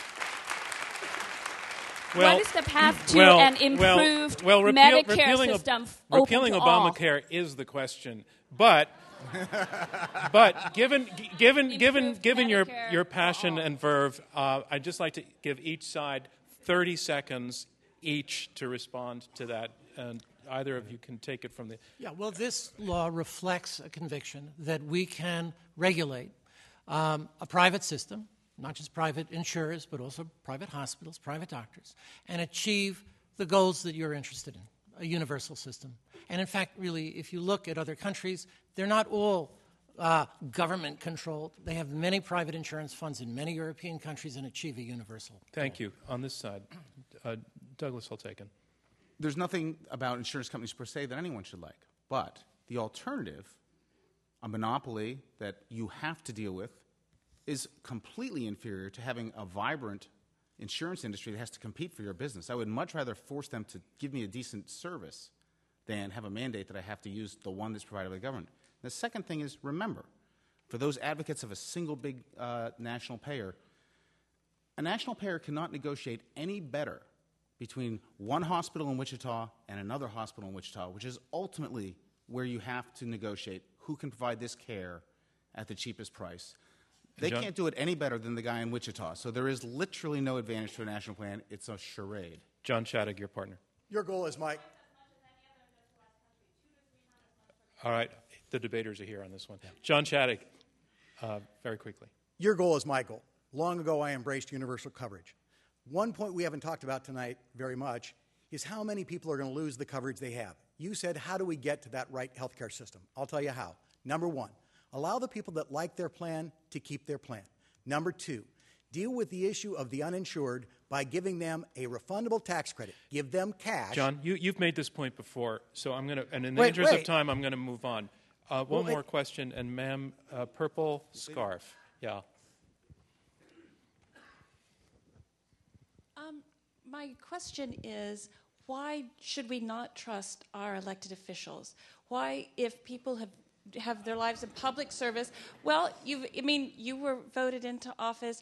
Well, what is the path to well, an improved well, well, repeal, Medicare repealing system ob- open repealing to Obamacare all? is the question, but but given g- given given given your Medicare your passion and verve, uh, I'd just like to give each side thirty seconds each to respond to that, and either of you can take it from the. Yeah, well, this law reflects a conviction that we can regulate um, a private system, not just private insurers, but also private hospitals, private doctors, and achieve the goals that you're interested in, a universal system. And in fact, really, if you look at other countries, they're not all uh, government-controlled. They have many private insurance funds in many European countries and achieve a universal. Thank you. On this side, uh, Douglas Holtaken. There's nothing about insurance companies per se that anyone should like, but the alternative, a monopoly that you have to deal with, is completely inferior to having a vibrant insurance industry that has to compete for your business. I would much rather force them to give me a decent service than have a mandate that I have to use the one that's provided by the government. The second thing is, remember, for those advocates of a single big uh, national payer, a national payer cannot negotiate any better between one hospital in Wichita and another hospital in Wichita, which is ultimately where you have to negotiate who can provide this care at the cheapest price. They John? can't do it any better than the guy in Wichita. So there is literally no advantage to a national plan. It's a charade. John Shattuck, your partner. Your goal is, Mike. All right, the debaters are here on this one. John Shattuck, uh, very quickly. Your goal is my goal. Long ago, I embraced universal coverage. One point we haven't talked about tonight very much is how many people are going to lose the coverage they have. You said, how do we get to that right healthcare system? I'll tell you how. Number one, allow the people that like their plan to keep their plan. Number two, deal with the issue of the uninsured by giving them a refundable tax credit. Give them cash. John, you, you've made this point before, so I'm going to, and in the Wait, interest wait. of time, I'm going to move on. Uh, one Well, more it- question, and ma'am, uh, purple scarf. Yeah. Um, my question is, why should we not trust our elected officials? Why, if people have have their lives in public service. Well, you I mean, you were voted into office.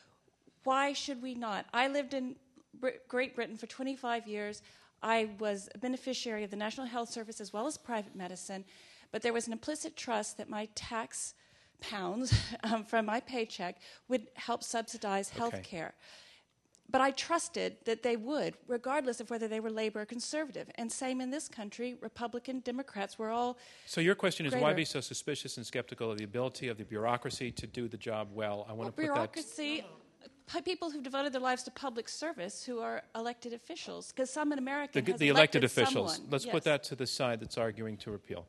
Why should we not? I lived in Br- Great Britain for twenty-five years. I was a beneficiary of the National Health Service as well as private medicine, but there was an implicit trust that my tax pounds um, from my paycheck would help subsidize health Okay. care. But I trusted that they would, regardless of whether they were labor or conservative. And same in this country, Republican, Democrats were all So your question is, why greater. be so suspicious and skeptical of the ability of the bureaucracy to do the job well? I want Well, to put that... bureaucracy, p- people who've devoted their lives to public service who are elected officials, because some in America The, has the elected elected officials. someone. Let's Yes. put that to the side that's arguing to repeal.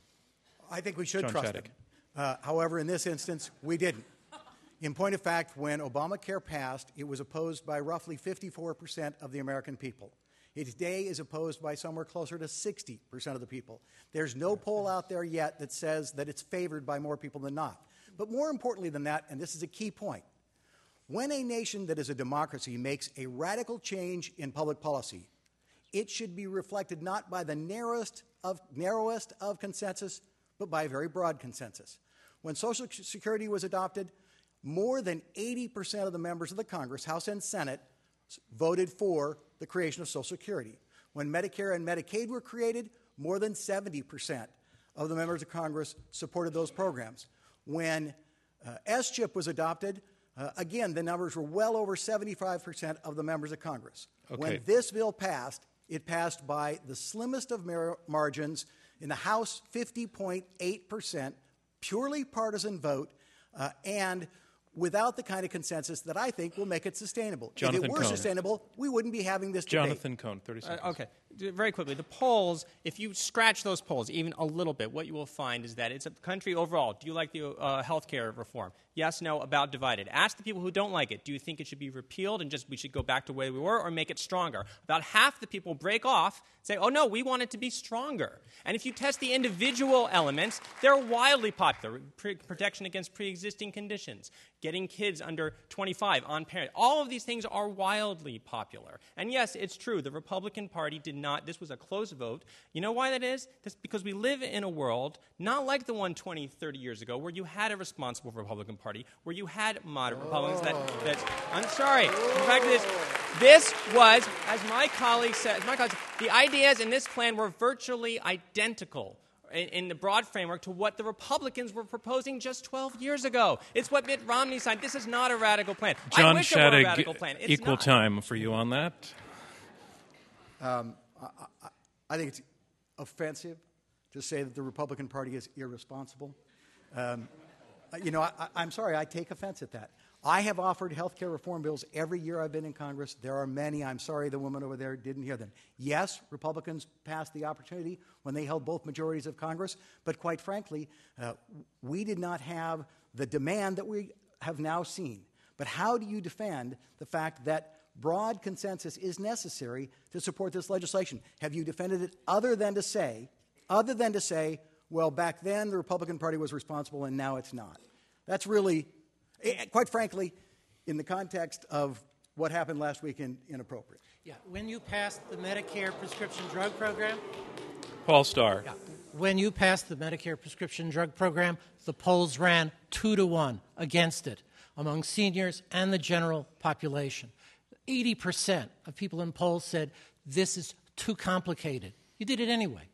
I think we should John trust Chaddick. them. Uh, however, in this instance, we didn't. In point of fact, when Obamacare passed, it was opposed by roughly fifty-four percent of the American people. It today is opposed by somewhere closer to sixty percent of the people. There's no poll out there yet that says that it's favored by more people than not. But more importantly than that, and this is a key point, when a nation that is a democracy makes a radical change in public policy, it should be reflected not by the narrowest of, narrowest of consensus, but by a very broad consensus. When Social Security was adopted, more than eighty percent of the members of the Congress, House and Senate, voted for the creation of Social Security. When Medicare and Medicaid were created, more than seventy percent of the members of Congress supported those programs. When uh, S chip was adopted, uh, again, the numbers were well over seventy-five percent of the members of Congress. Okay. When this bill passed, it passed by the slimmest of mar- margins. In the House, fifty point eight percent, purely partisan vote, uh, and without the kind of consensus that I think will make it sustainable. Jonathan if it were Cohn. sustainable, we wouldn't be having this debate. Jonathan Cohn, thirty seconds. Uh, okay, D- very quickly. The polls, if you scratch those polls even a little bit, what you will find is that it's a country overall. Do you like the uh, health care reform? Yes, no, about divided. Ask the people who don't like it. Do you think it should be repealed and just we should go back to where we were or make it stronger? About half the people break off, say, oh, no, we want it to be stronger. And if you test the individual elements, they're wildly popular. Pre- protection against pre-existing conditions, getting kids under twenty-five on parent. All of these things are wildly popular. And yes, it's true. The Republican Party did not. This was a close vote. You know why that is? That's because we live in a world not like the one twenty, thirty years ago where you had a responsible Republican Party, where you had moderate Republicans that, that I'm sorry. In fact, this, this was, as my colleague said, as my colleague said, the ideas in this plan were virtually identical in, in the broad framework to what the Republicans were proposing just twelve years ago. It's what Mitt Romney signed. This is not a radical plan. John I wish it were a Chaddick, radical plan. It's equal not. time for you on that. Um, I, I, I think it's offensive to say that the Republican Party is irresponsible. Um, you know, I, I'm sorry, I take offense at that. I have offered health care reform bills every year I've been in Congress. There are many. I'm sorry the woman over there didn't hear them. Yes, Republicans passed the opportunity when they held both majorities of Congress, but quite frankly, uh, we did not have the demand that we have now seen. But how do you defend the fact that broad consensus is necessary to support this legislation? Have you defended it other than to say, other than to say, well, back then the Republican Party was responsible and now it's not? That's really, eh, quite frankly, in the context of what happened last weekend, inappropriate. Yeah, when you passed the Medicare prescription drug program, Paul Starr. Yeah. When you passed the Medicare prescription drug program, the polls ran two to one against it among seniors and the general population. eighty percent of people in polls said this is too complicated. You did it anyway.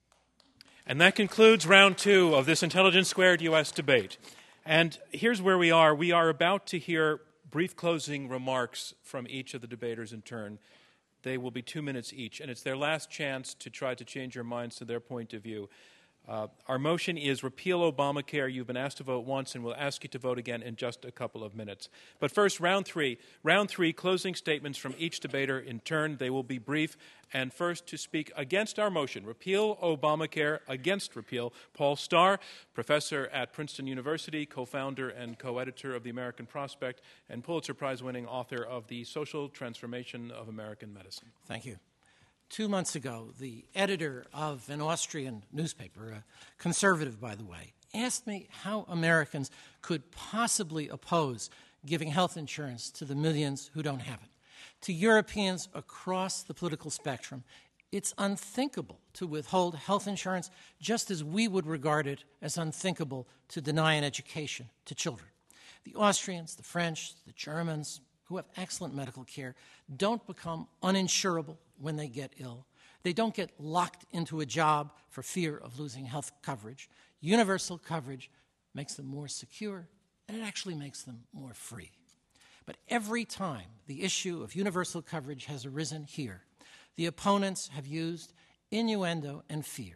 And that concludes round two of this Intelligence Squared U S debate. And here's where we are. We are about to hear brief closing remarks from each of the debaters in turn. They will be two minutes each, and it's their last chance to try to change your minds to their point of view. Uh, our motion is repeal Obamacare. You've been asked to vote once, and we'll ask you to vote again in just a couple of minutes. But first, round three. Round three, closing statements from each debater in turn. They will be brief. And first, to speak against our motion, repeal Obamacare, against repeal, Paul Starr, professor at Princeton University, co-founder and co-editor of The American Prospect, and Pulitzer Prize-winning author of The Social Transformation of American Medicine. Thank you. Two months ago, the editor of an Austrian newspaper, a conservative, by the way, asked me how Americans could possibly oppose giving health insurance to the millions who don't have it. To Europeans across the political spectrum, It's unthinkable to withhold health insurance, just as we would regard it as unthinkable to deny an education to children. The Austrians, the French, the Germans, who have excellent medical care, don't become uninsurable when they get ill. They don't get locked into a job for fear of losing health coverage. Universal coverage makes them more secure, and it actually makes them more free. But every time the issue of universal coverage has arisen here, the opponents have used innuendo and fear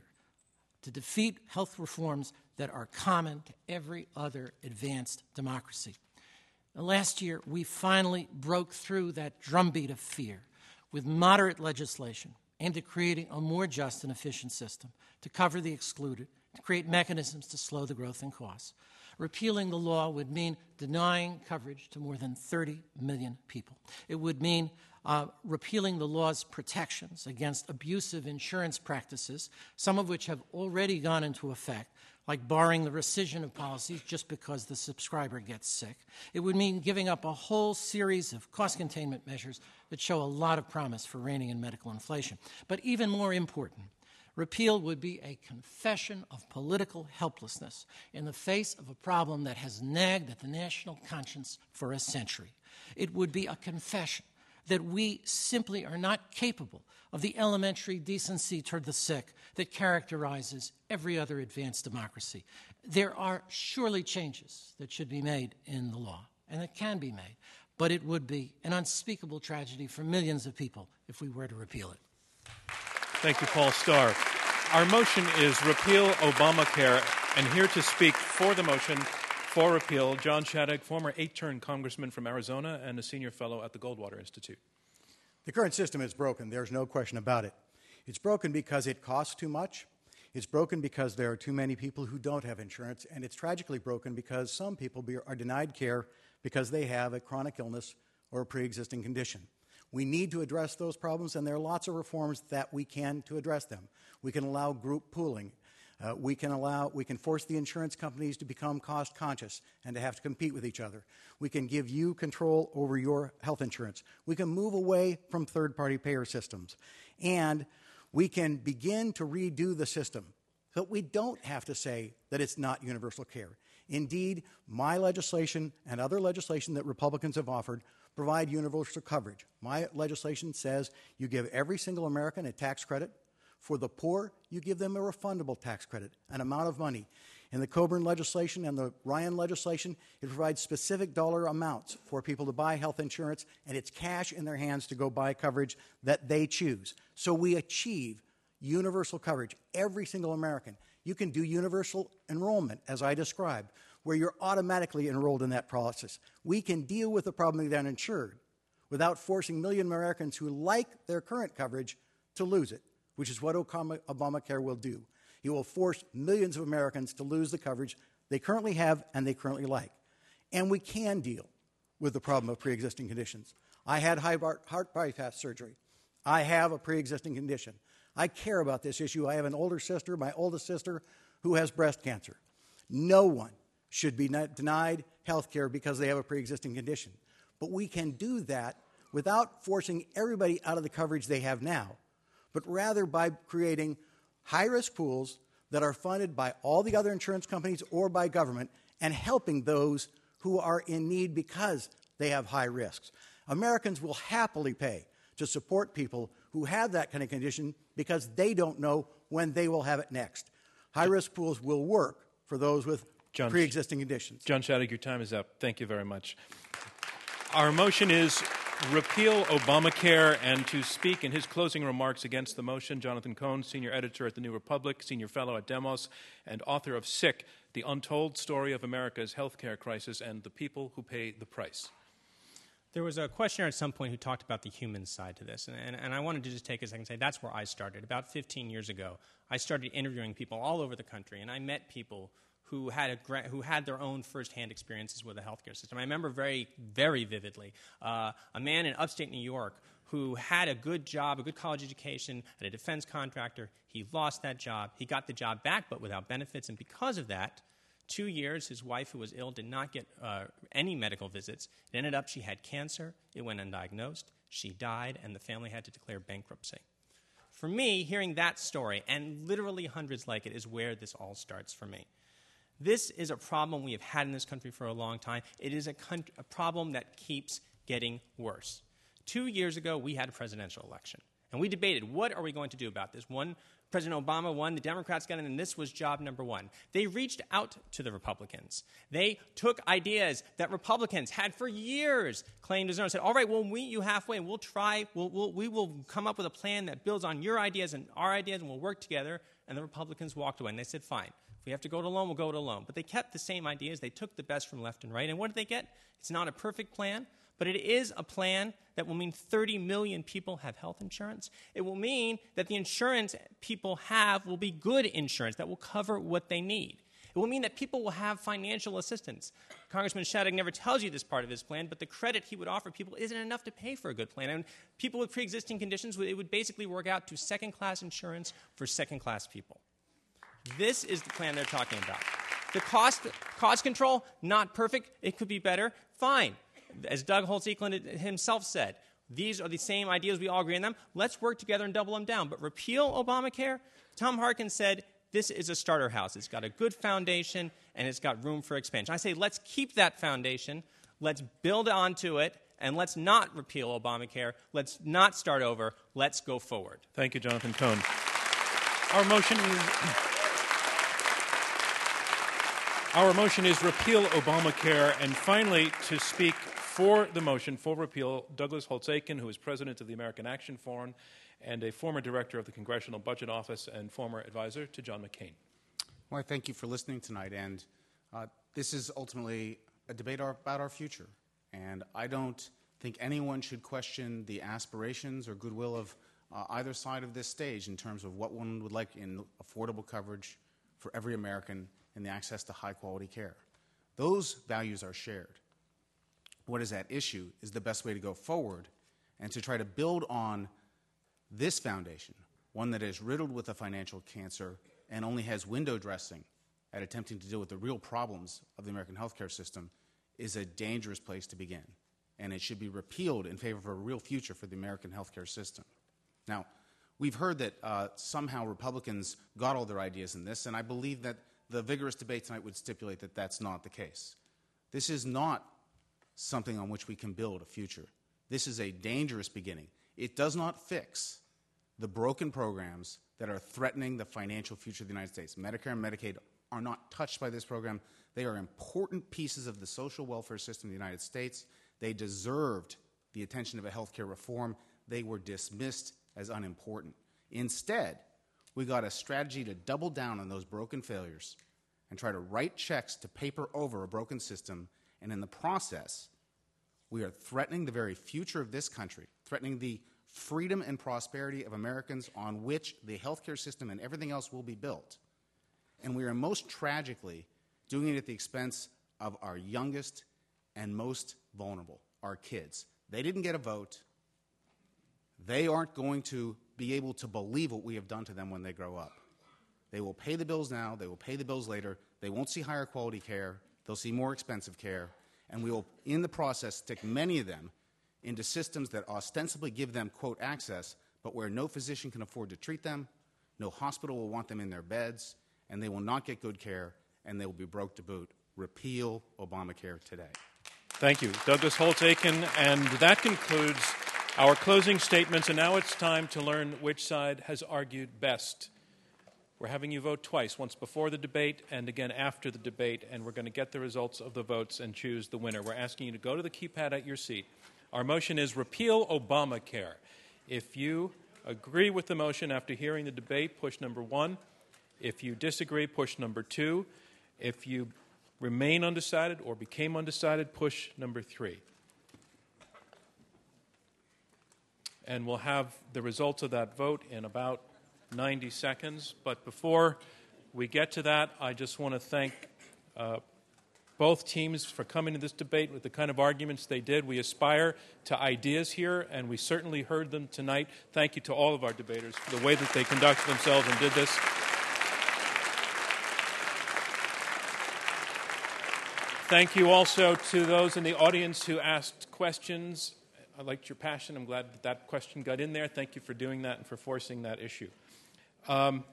to defeat health reforms that are common to every other advanced democracy. Now, last year, we finally broke through that drumbeat of fear with moderate legislation aimed at creating a more just and efficient system to cover the excluded, to create mechanisms to slow the growth in costs. Repealing the law would mean denying coverage to more than thirty million people. It would mean uh, repealing the law's protections against abusive insurance practices, some of which have already gone into effect, like barring the rescission of policies just because the subscriber gets sick. It would mean giving up a whole series of cost containment measures that show a lot of promise for reining in medical inflation. But even more important, repeal would be a confession of political helplessness in the face of a problem that has nagged at the national conscience for a century. It would be a confession that we simply are not capable of the elementary decency toward the sick that characterizes every other advanced democracy. There are surely changes that should be made in the law, and that can be made, but it would be an unspeakable tragedy for millions of people if we were to repeal it. Thank you, Paul Starr. Our motion is repeal Obamacare, and here to speak for the motion for repeal, John Shadegg, former eight-term congressman from Arizona and a senior fellow at the Goldwater Institute. The current system is broken. There's no question about it. It's broken because it costs too much. It's broken because there are too many people who don't have insurance, and it's tragically broken because some people be, are denied care because they have a chronic illness or a pre-existing condition. We need to address those problems, and there are lots of reforms that we can to address them. We can allow group pooling. Uh, we can allow, we can force the insurance companies to become cost conscious and to have to compete with each other. We can give you control over your health insurance. We can move away from third-party payer systems. And we can begin to redo the system so that we don't have to say that it's not universal care. Indeed, my legislation and other legislation that Republicans have offered provide universal coverage. My legislation says you give every single American a tax credit. For the poor, you give them a refundable tax credit, an amount of money. In the Coburn legislation and the Ryan legislation, it provides specific dollar amounts for people to buy health insurance, and it's cash in their hands to go buy coverage that they choose. So we achieve universal coverage, every single American. You can do universal enrollment, as I described, where you're automatically enrolled in that process. We can deal with the problem of the uninsured without forcing a million Americans who like their current coverage to lose it, which is what Obamacare will do. It will force millions of Americans to lose the coverage they currently have and they currently like. And we can deal with the problem of pre-existing conditions. I had heart bypass surgery. I have a pre-existing condition. I care about this issue. I have an older sister, my oldest sister, who has breast cancer. No one should be denied health care because they have a pre-existing condition. But we can do that without forcing everybody out of the coverage they have now, but rather by creating high-risk pools that are funded by all the other insurance companies or by government and helping those who are in need because they have high risks. Americans will happily pay to support people who have that kind of condition because they don't know when they will have it next. High-risk pools will work for those with John, pre-existing conditions. John Shadegg, your time is up. Thank you very much. Our motion is repeal Obamacare, and to speak in his closing remarks against the motion, Jonathan Cohn, senior editor at The New Republic, senior fellow at Demos, and author of Sick, The Untold Story of America's Healthcare Crisis and the People Who Pay the Price. There was a questioner at some point who talked about the human side to this, and, and, and I wanted to just take a second and say that's where I started. About fifteen years ago, I started interviewing people all over the country, and I met people who had a who had their own firsthand experiences with the healthcare system. I remember very, very vividly uh, a man in upstate New York who had a good job, a good college education at a defense contractor. He lost that job. He got the job back, but without benefits, and because of that, two years, his wife, who was ill, did not get uh, any medical visits. It ended up she had cancer. It went undiagnosed. She died, and the family had to declare bankruptcy. For me, hearing that story, and literally hundreds like it, is where this all starts for me. This is a problem we have had in this country for a long time. It is a, con- a problem that keeps getting worse. Two years ago, we had a presidential election, and we debated, what are we going to do about this? One, President Obama won, the Democrats got in, and this was job number one. They reached out to the Republicans. They took ideas that Republicans had for years claimed as their own and said, all right, we'll meet you halfway, and we'll try, we'll, we'll, we will come up with a plan that builds on your ideas and our ideas, and we'll work together. And the Republicans walked away, and they said, fine. If we have to go it alone, we'll go it alone. But they kept the same ideas. They took the best from left and right. And what did they get? It's not a perfect plan, but it is a plan that will mean thirty million people have health insurance. It will mean that the insurance people have will be good insurance that will cover what they need. It will mean that people will have financial assistance. Congressman Shadegg never tells you this part of his plan, but the credit he would offer people isn't enough to pay for a good plan. And people with pre-existing conditions, it would basically work out to second-class insurance for second-class people. This is the plan they're talking about. The cost, cost control, not perfect. It could be better. Fine. As Doug Holtz-Eakin himself said, these are the same ideas. We all agree on them. Let's work together and double them down. But repeal Obamacare? Tom Harkin said, this is a starter house. It's got a good foundation, and it's got room for expansion. I say, let's keep that foundation. Let's build onto it, and let's not repeal Obamacare. Let's not start over. Let's go forward. Thank you, Jonathan Cohn. Our motion is... Our motion is repeal Obamacare. And finally, to speak for the motion for repeal, Douglas Holtz-Eakin, who is president of the American Action Forum and a former director of the Congressional Budget Office and former advisor to John McCain. Well, I thank you for listening tonight. And uh, this is ultimately a debate our, about our future. And I don't think anyone should question the aspirations or goodwill of uh, either side of this stage in terms of what one would like in affordable coverage for every American and the access to high-quality care. Those values are shared. What is at issue is the best way to go forward and to try to build on this foundation, one that is riddled with a financial cancer and only has window dressing at attempting to deal with the real problems of the American healthcare system, is a dangerous place to begin. And it should be repealed in favor of a real future for the American healthcare system. Now, we've heard that uh, somehow Republicans got all their ideas in this, and I believe that the vigorous debate tonight would stipulate that that's not the case. This is not something on which we can build a future. This is a dangerous beginning. It does not fix the broken programs that are threatening the financial future of the United States. Medicare and Medicaid are not touched by this program. They are important pieces of the social welfare system of the United States. They deserved the attention of a health care reform. They were dismissed as unimportant. Instead, we got a strategy to double down on those broken failures and try to write checks to paper over a broken system, and in the process, we are threatening the very future of this country, threatening the freedom and prosperity of Americans on which the healthcare system and everything else will be built. And we are most tragically doing it at the expense of our youngest and most vulnerable, our kids. They didn't get a vote. They aren't going to be able to believe what we have done to them when they grow up. They will pay the bills now. They will pay the bills later. They won't see higher quality care. They'll see more expensive care. And we will, in the process, stick many of them into systems that ostensibly give them, quote, access, but where no physician can afford to treat them, no hospital will want them in their beds, and they will not get good care, and they will be broke to boot. Repeal Obamacare today. Thank you, Douglas Holtz-Eakin. And that concludes our closing statements, and now it's time to learn which side has argued best. We're having you vote twice, once before the debate and again after the debate, and we're going to get the results of the votes and choose the winner. We're asking you to go to the keypad at your seat. Our motion is repeal Obamacare. If you agree with the motion after hearing the debate, push number one. If you disagree, push number two. If you remain undecided or became undecided, push number three. And we'll have the results of that vote in about ninety seconds. But before we get to that, I just want to thank uh, both teams for coming to this debate with the kind of arguments they did. We aspire to ideas here, and we certainly heard them tonight. Thank you to all of our debaters for the way that they conducted themselves and did this. Thank you also to those in the audience who asked questions. I liked your passion. I'm glad that that question got in there. Thank you for doing that and for forcing that issue. Um,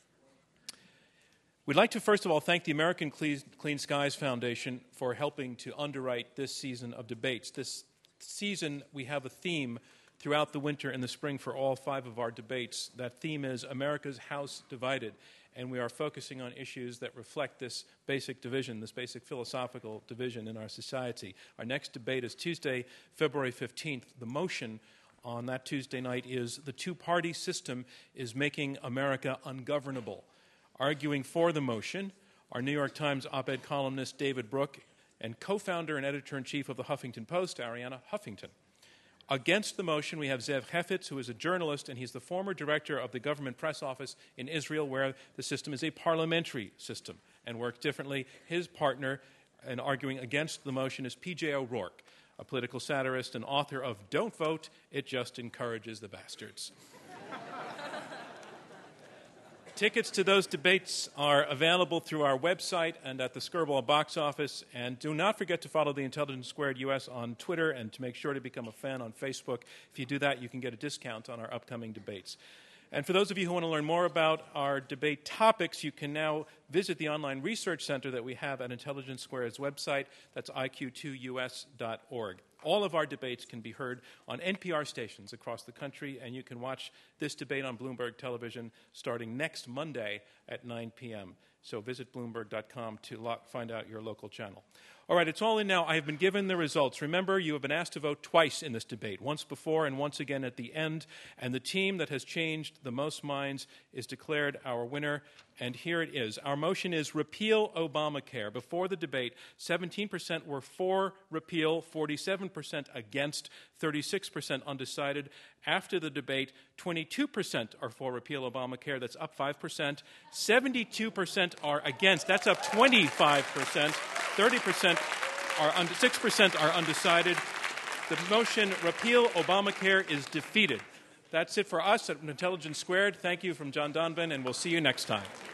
we'd like to, first of all, thank the American Clean, Clean Skies Foundation for helping to underwrite this season of debates. This season, we have a theme throughout the winter and the spring for all five of our debates. That theme is America's House Divided, and we are focusing on issues that reflect this basic division, this basic philosophical division in our society. Our next debate is Tuesday, February fifteenth. The motion on that Tuesday night is the two-party system is making America ungovernable. Arguing for the motion are New York Times op-ed columnist David Brooke and co-founder and editor-in-chief of the Huffington Post, Arianna Huffington. Against the motion, we have Zev Hefetz, who is a journalist, and he's the former director of the government press office in Israel, where the system is a parliamentary system and works differently. His partner in arguing against the motion is P J O'Rourke, a political satirist and author of Don't Vote, It Just Encourages the Bastards. Tickets to those debates are available through our website and at the Skirball box office. And do not forget to follow the Intelligence Squared U S on Twitter and to make sure to become a fan on Facebook. If you do that, you can get a discount on our upcoming debates. And for those of you who want to learn more about our debate topics, you can now visit the online research center that we have at Intelligence Squared's website. That's I Q two U S dot org. All of our debates can be heard on N P R stations across the country, and you can watch this debate on Bloomberg Television starting next Monday at nine p.m. So visit Bloomberg dot com to lo- find out your local channel. All right, it's all in now. I have been given the results. Remember, you have been asked to vote twice in this debate, once before and once again at the end. And the team that has changed the most minds is declared our winner. And here it is. Our motion is repeal Obamacare. Before the debate, seventeen percent were for repeal, forty-seven percent against, thirty-six percent undecided. After the debate, twenty-two percent are for repeal Obamacare. That's up five percent. seventy-two percent are against. That's up twenty-five percent. thirty percent are un- six percent are undecided. The motion, repeal Obamacare, is defeated. That's it for us at Intelligence Squared. Thank you from John Donvan, and we'll see you next time.